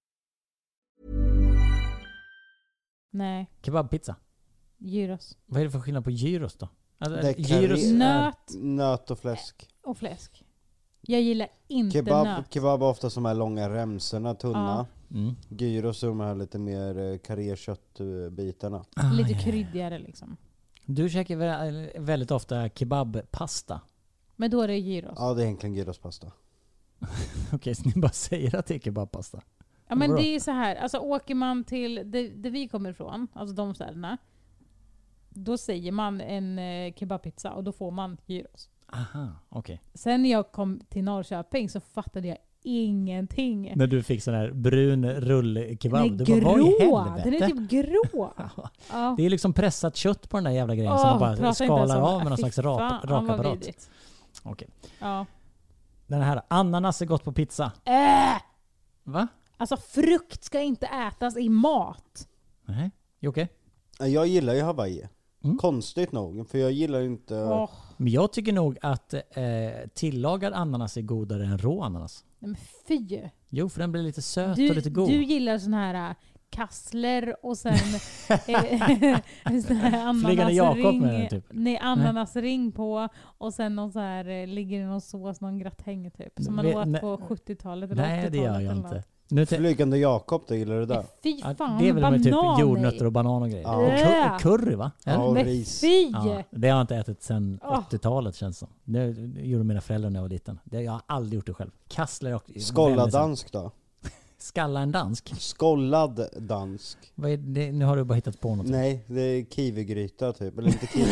Nej, Kebabpizza. gyros. Vad är det för skillnad på gyros då? Alltså, Det är gyros nöt och fläsk. Och fläsk. Jag gillar inte nöt. Kebab är ofta som här långa remsorna, tunna. Gyros är de här lite mer karréköttbitarna. Lite kryddigare liksom. Du käkar väldigt ofta kebabpasta. Men då är det gyros. Ja, det är egentligen gyrospasta. Okej, så ni bara säger att det är kebabpasta? Ja, men det är så här. Alltså åker man till där vi kommer ifrån, alltså de städerna, då säger man en kebabpizza och då får man gyros. Aha, okej. Sen när jag kom till Norrköping så fattade jag ingenting. När du fick sån här brun rullkebab. Nej, du bara, vad i helvete? Den är typ grå. Ja. Det är liksom pressat kött på den där jävla grejen som man bara skalar av med någon slags rakapparat. Okej. Ja. Den här ananas är gott på pizza. Va? Alltså frukt ska inte ätas i mat. Nej, okej. Jag gillar ju Hawaii. Konstigt nog, för jag gillar inte... Men jag tycker nog att tillagad ananas är godare än rå ananas. Nej, men fy. Jo, för den blir lite söt och lite god. Du gillar sån här kassler och sen sån här ananasring. Typ. Nej, ananasring på och sen någon så här ligger i någon sås, någon gratäng typ. Som man åt på 70-talet eller 80-talet. Nej, det gör jag inte. Flygande Jakob, det gillar du där? Fy fan, det är väl med typ banan jordnötter och banan och grejer. Ja. Och curry va? Ja, och ris. Ja, det har jag inte ätit sedan 80-talet känns som. Det gjorde mina föräldrar när jag var liten. Jag har aldrig gjort det själv. Kassler och... Skollad dansk då? Skalla en dansk? Skollad dansk. Vad är det? Nu har du bara hittat på något. Nej, det är kiwigryta typ. Eller inte kiwi.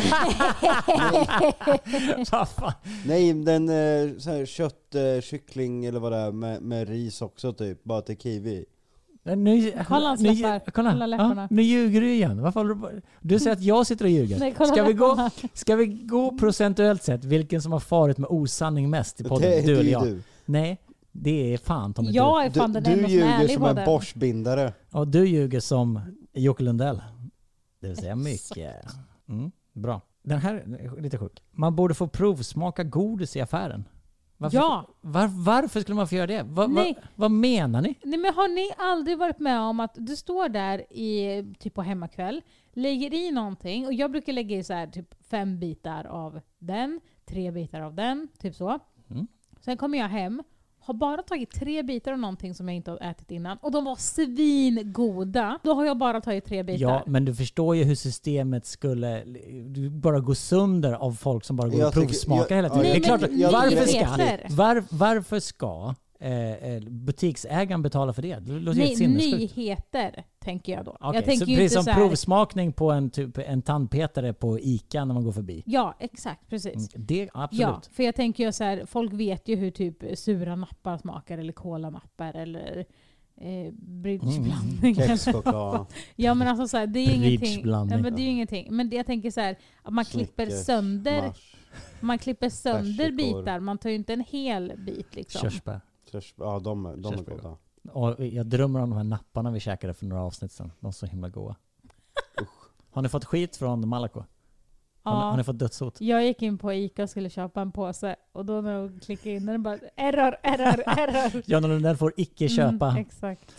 Nej, den så här kött, kyckling eller vad det är med ris också typ. Bara till kiwi. Kolla hans läppar. Kolla läpparna. Ja, nu ljuger du igen. Varför du säger att jag sitter och ljuger. Nej, ska vi gå procentuellt sett vilken som har farit med osanning mest i podden? Det är du eller jag? Du. Nej, det är fan Tommy. Jag är fan den enda som är ljuger ärlig som på en den. Bosch-bindare. Och du ljuger som Jocke Lundell. Det vill säga mycket. Bra. Den här är lite sjuk. Man borde få provsmaka godis i affären. Varför skulle man få göra det? Vad menar ni? Nej, men har ni aldrig varit med om att du står där i typ på hemmakväll, lägger i någonting och jag brukar lägga i så här typ 5 bitar av den, 3 bitar av den, typ så. Sen kommer jag hem, har bara tagit 3 bitar av någonting som jag inte har ätit innan och de var svingoda. Då har jag bara tagit 3 bitar. Ja, men du förstår ju hur systemet skulle bara gå sönder av folk som bara går och provsmakar hela tiden. Nej, det är klart, varför ska butiksägaren betala för det? Nej, nyheter tänker jag då. Okay, jag tänker så ju precis inte som så här... provsmakning på en tandpetare på ICA när man går förbi. Ja, exakt, precis. Det absolut. Ja, för jag tänker ju så här, folk vet ju hur typ sura nappar smakar eller kolanappar eller bridgeblandning. Ja, men alltså så här, det är ingenting. Ja, men det är ju ingenting. Men jag tänker så här, att man klipper sönder. Man klipper sönder bitar. Man tar ju inte en hel bit liksom. Körsbär. Ja, de är goda. Och jag drömmer om de här napparna vi käkade för några avsnitt sedan. De är så himla goda. Har ni fått skit från Malaco? Har ni fått dödshot? Jag gick in på ICA och skulle köpa en påse. Och då när jag klickade in den bara error. Ja, när den får icke köpa. Exakt.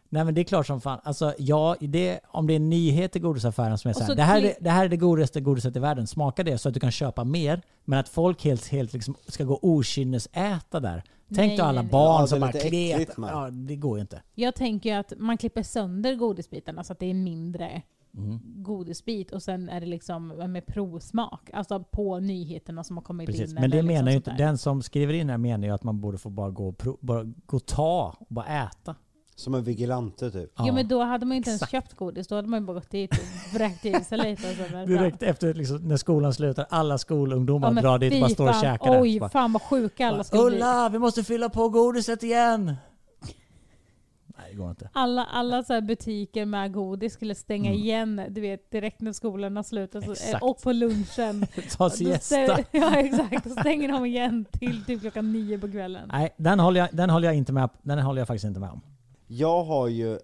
Nej men det är klart som fan. Alltså om det är nyhet i godisaffären som är så här, det här är det godaste godiset i världen. Smaka det så att du kan köpa mer. Men att folk helt liksom ska gå okynnesäta där. Tänk dig alla barn som bara kletar. Ja, det går ju inte. Jag tänker ju att man klipper sönder godisbitarna så att det är mindre godisbit och sen är det liksom med provsmak. Alltså på nyheterna som har kommit Precis. in. Men det eller menar liksom ju inte. Den som skriver in här menar ju att man borde få bara gå och ta och bara äta. Som en vigilante typ. Jo men då hade man inte ens köpt godis. Då hade man ju bara gått dit och vräkt i sig lite. Och så direkt efter liksom, när skolan slutar. Alla skolungdomar drar dit och bara står och käkar. Oj, fan vad sjuka alla skulle Ulla, vi måste fylla på godiset igen. Nej, det går inte. Alla så här butiker med godis skulle stänga igen, du vet, direkt när skolorna slutar. Och på lunchen. Ta siesta. Ja, exakt. Och stänger de igen till typ 9 på kvällen. Nej, den håller jag inte med. Den håller jag faktiskt inte med om. Jag har ju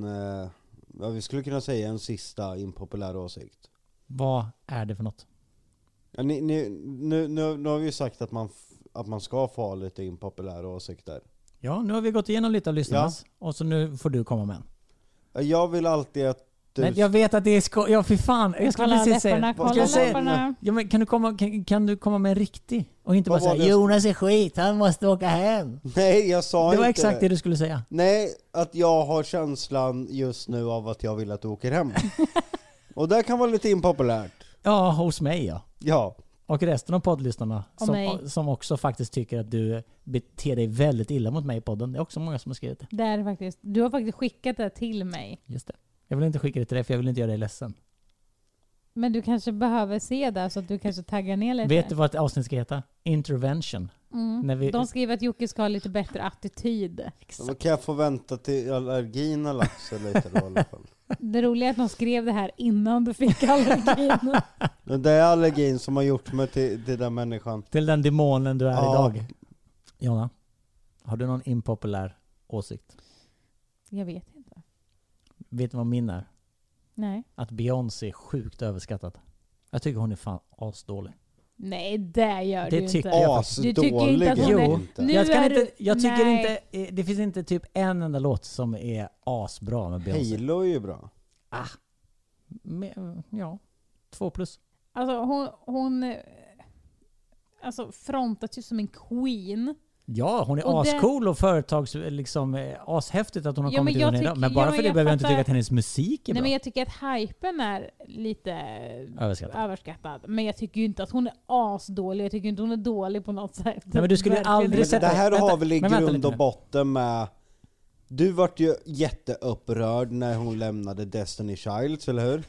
vi skulle kunna säga en sista impopulär åsikt. Vad är det för något? Ja, nu har vi ju sagt att man ska få ha lite impopulära åsikter. Ja, nu har vi gått igenom lite av lyssnarnas. Ja. Och så nu får du komma med en. Jag vill alltid att du... Men jag vet att det är ja, för fan. Jag ska precis säga. Ja, men kan du komma med en riktig? Och inte bara säga, Jonas är skit, han måste åka hem. Nej, jag sa inte. Det var exakt det du skulle säga. Nej, att jag har känslan just nu av att jag vill att du åker hem. Och det kan vara lite impopulärt. Ja, hos mig ja. Ja. Och resten av poddlyssnarna som också faktiskt tycker att du beter dig väldigt illa mot mig i podden. Det är också många som har skrivit det. Det är faktiskt. Du har faktiskt skickat det till mig. Just det. Jag vill inte skicka det till dig för jag vill inte göra dig ledsen. Men du kanske behöver se det så att du kanske taggar ner lite. Vet du vad ett avsnitt ska heta? Intervention. De skriver att Jocke ska ha lite bättre attityd. Då kan jag få vänta till allergin har lagt sig lite då i alla fall. Det roliga är att de skrev det här innan du fick allergin. Det är allergin som har gjort mig till den människan. Till den demonen du är idag. Jonna, har du någon impopulär åsikt? Jag vet inte. Vet du vad min är? Nej. Att Beyoncé är sjukt överskattad. Jag tycker hon är fan asdålig. Nej, det gör du inte. Tycker jag du tycker inte att hon är... Jag tycker inte... Det finns inte typ en enda låt som är asbra med Beyoncé. Halo är ju bra. Ja, 2+. Alltså hon alltså frontat ju som en queen. Ja, hon är ascool och företags liksom ashäftigt att hon har kommit ut idag. Men bara för det behöver jag inte tycka att hennes musik är bra. Men jag tycker att hypen är lite överskattad. Men jag tycker ju inte att hon är asdålig. Jag tycker inte hon är dålig på något sätt. Nej, men du skulle aldrig sätta... Det här har väl i grund och botten med... Du vart ju jätteupprörd när hon lämnade Destiny Childs, eller hur?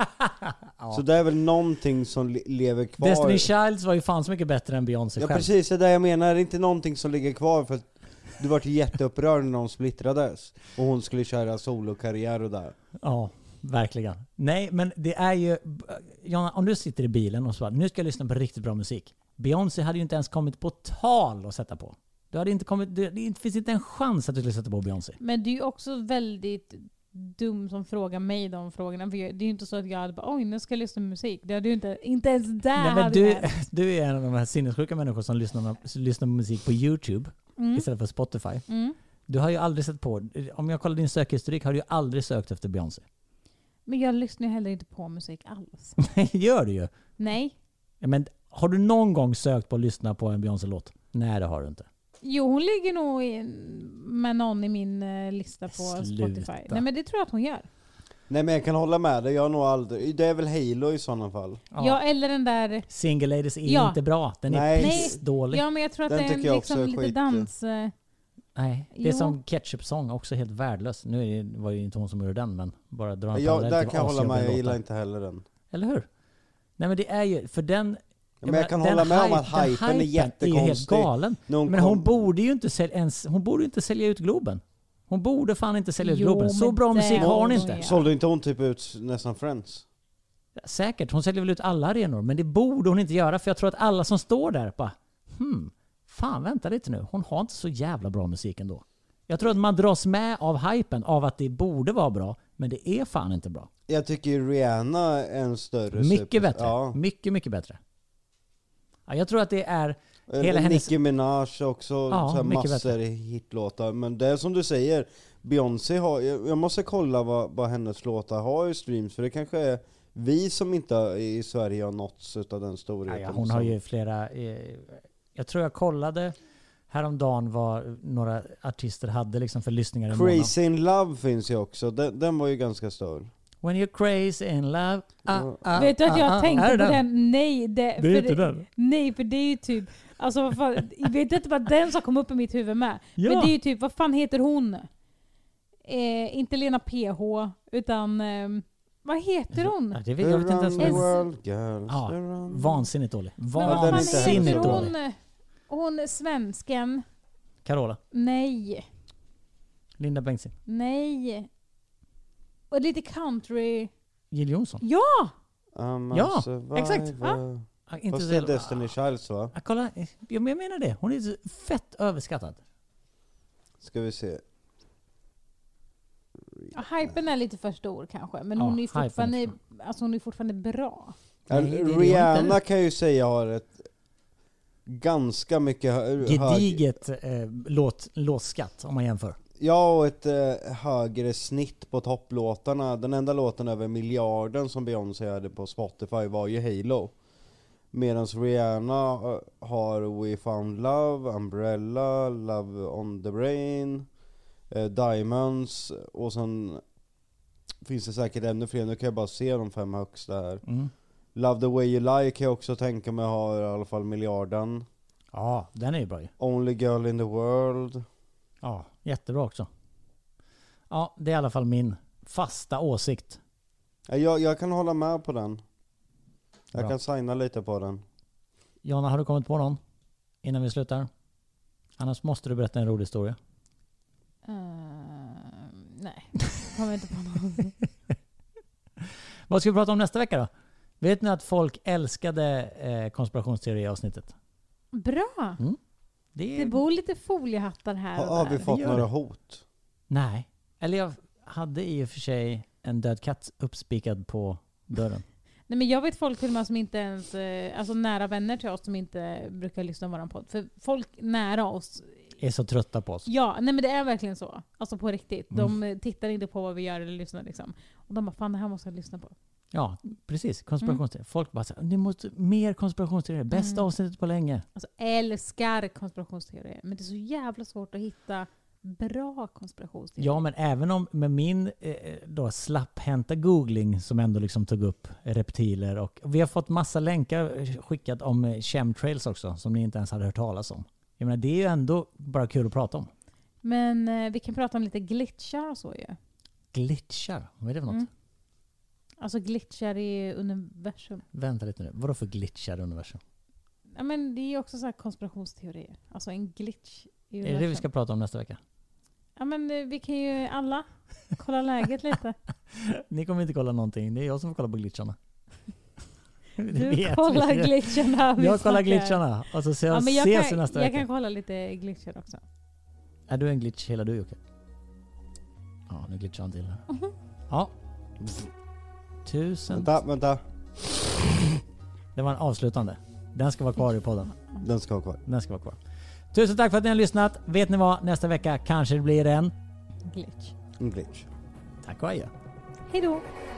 Ja. Så det är väl någonting som lever kvar. Destiny Childs var ju fan så mycket bättre än Beyoncé själv. Ja, precis, det är det jag menar. Det är inte någonting som ligger kvar, för att du vart ju jätteupprörd när de splittrades och hon skulle köra solokarriär och där. Ja, verkligen. Nej, men det är ju... Jonna, om du sitter i bilen och så nu ska jag lyssna på riktigt bra musik. Beyoncé hade ju inte ens kommit på tal att sätta på. Du hade inte kommit, det finns inte en chans att du skulle sätta på Beyoncé. Men du är ju också väldigt dum som frågar mig de frågorna. För det är ju inte så att jag hade bara, oj, nu ska jag lyssna på musik. Det hade ju inte ens där. Nej, men du är en av de här sinnessjuka människor som lyssnar på musik på YouTube istället för Spotify. Du har ju aldrig sett på, om jag kollar din sökhistorik har du ju aldrig sökt efter Beyoncé. Men jag lyssnar ju heller inte på musik alls. Nej, gör du ju. Nej. Men har du någon gång sökt på att lyssna på en Beyoncé-låt? Nej, det har du inte. Jo, hon ligger nog med någon i min lista på Spotify. Nej, men det tror jag att hon gör. Nej, men jag kan hålla med dig. Jag har nog aldrig... Det är väl Halo i sådana fall. Ja, eller den där... Single Ladies är inte bra. Den är pissdålig. Ja, men jag tror att den det är liksom lite dans... Nej, det är som Ketchup Song, också helt värdelös. Nu var ju inte hon som gjorde den, men bara dra en parallell. Där kan jag hålla med. Jag gillar inte heller den. Eller hur? Nej, men det är ju... För den... Men jag kan hålla med om att hypen är jättekonstig. Är helt galen. Men hon borde ju inte sälja ut Globen. Hon borde fan inte sälja ut Globen. Så bra musik har hon inte. Sålde inte hon typ ut nästan Friends? Säkert. Hon säljer väl ut alla arenor. Men det borde hon inte göra. För jag tror att alla som står där bara, fan vänta lite nu. Hon har inte så jävla bra musik ändå. Jag tror att man dras med av hypen av att det borde vara bra. Men det är fan inte bra. Jag tycker Rihanna är en större mycket bättre. Ja. Mycket, mycket bättre. Ja, jag tror att det är... Hela hennes... Nicki Minaj också, Ja, så här mycket massor bättre. hitlåtar. Men det är som du säger, Beyoncé har, jag måste kolla vad hennes låtar har i streams, för det kanske är vi som inte i Sverige har nåtts av den storheten. Ja, hon har ju flera... jag tror jag kollade häromdagen vad några artister hade liksom för lyssningar i månaden. Crazy in Love finns ju också, den var ju ganska stor. When you're crazy in love. Vet du att jag tänkte på den? Nej, det är inte den. Nej, för det är ju typ... Alltså vad fan, jag vet inte bara den som kom upp i mitt huvud med. Ja. Men det är ju typ, vad fan heter hon? Inte Lena PH, utan... vad heter hon? Ja, det vet jag inte ens. Ja, vansinnigt dålig. Vansinnigt dålig. Hon är svensken. Carola. Nej. Linda Bengtzing. Nej. Och lite country. Jill Johnson. Ja! Ja, exakt. Inte så Destiny Childs, va? Kolla, jag menar det. Hon är så fett överskattad. Ska vi se. Ja, hypen är lite för stor kanske, men hon är fortfarande, alltså hon är fortfarande bra. Rihanna kan ju säga har ett ganska mycket gediget låtskatt om man jämför. Ja, och ett högre snitt på topplåtarna. Den enda låten över miljarden som Beyoncé hade på Spotify var ju Halo. Medan Rihanna har We Found Love, Umbrella, Love on the Brain, Diamonds, och sen finns det säkert ännu fler. Nu kan jag bara se de 5 högsta här. Love the Way You Lie kan jag också tänka mig har i alla fall miljarden. Ja, den är ju bra ju. Only Girl in the World. Ja, jättebra också. Ja, det är i alla fall min fasta åsikt. Jag kan hålla med på den. Jag Bra. kan signa lite på den. Jonna, har du kommit på någon innan vi slutar? Annars måste du berätta en rolig historia. Nej, jag kommer inte på någon. Vad ska vi prata om nästa vecka då? Vet ni att folk älskade konspirationsteori-avsnittet? Bra! Det bor lite foliehattar här och Har där. vi fått några hot? Nej. Eller jag hade i och för sig en död katt uppspikad på dörren. Nej, men jag vet folk till och med som inte ens, alltså nära vänner till oss som inte brukar lyssna på våran podd. För folk nära oss är så trötta på oss. Ja, nej men det är verkligen så. Alltså på riktigt. De tittar inte på vad vi gör eller lyssnar liksom. Och de bara, fan det här måste jag lyssna på. Ja, precis. Konspirationsteorier. Folk bara säger, ni måste mer konspirationsteorier. Bästa avsnittet på länge. Alltså älskar konspirationsteorier. Men det är så jävla svårt att hitta bra konspirationsteorier. Ja, men även om med min då slapphänta googling som ändå liksom tog upp reptiler, och vi har fått massa länkar skickat om chemtrails också som ni inte ens hade hört talas om. Jag menar, det är ju ändå bara kul att prata om. Men vi kan prata om lite glitchar och så ju. Glitchar? Vad är det för något? Alltså glitchar i universum. Vänta lite nu. Vadå för glitchar i universum? Ja, men det är ju också så här konspirationsteorier. Alltså en glitch i universum. Är det vi ska prata om nästa vecka? Ja, men vi kan ju alla kolla läget lite. Ni kommer inte kolla någonting. Det är jag som får kolla på glitcharna. Du kollar glitcharna. Jag kollar glitcharna. Och så ses vi nästa vecka. Jag kan kolla lite glitchar också. Är du en glitch hela du, Jocke? Ja, nu glitchar han till. Ja. 1000. Vänta. Det var en avslutande. Den ska vara kvar i podden. Den ska vara kvar. Tusen tack för att ni har lyssnat. Vet ni vad? Nästa vecka kanske det blir en glitch. En glitch. Tack och adjö. Hej då.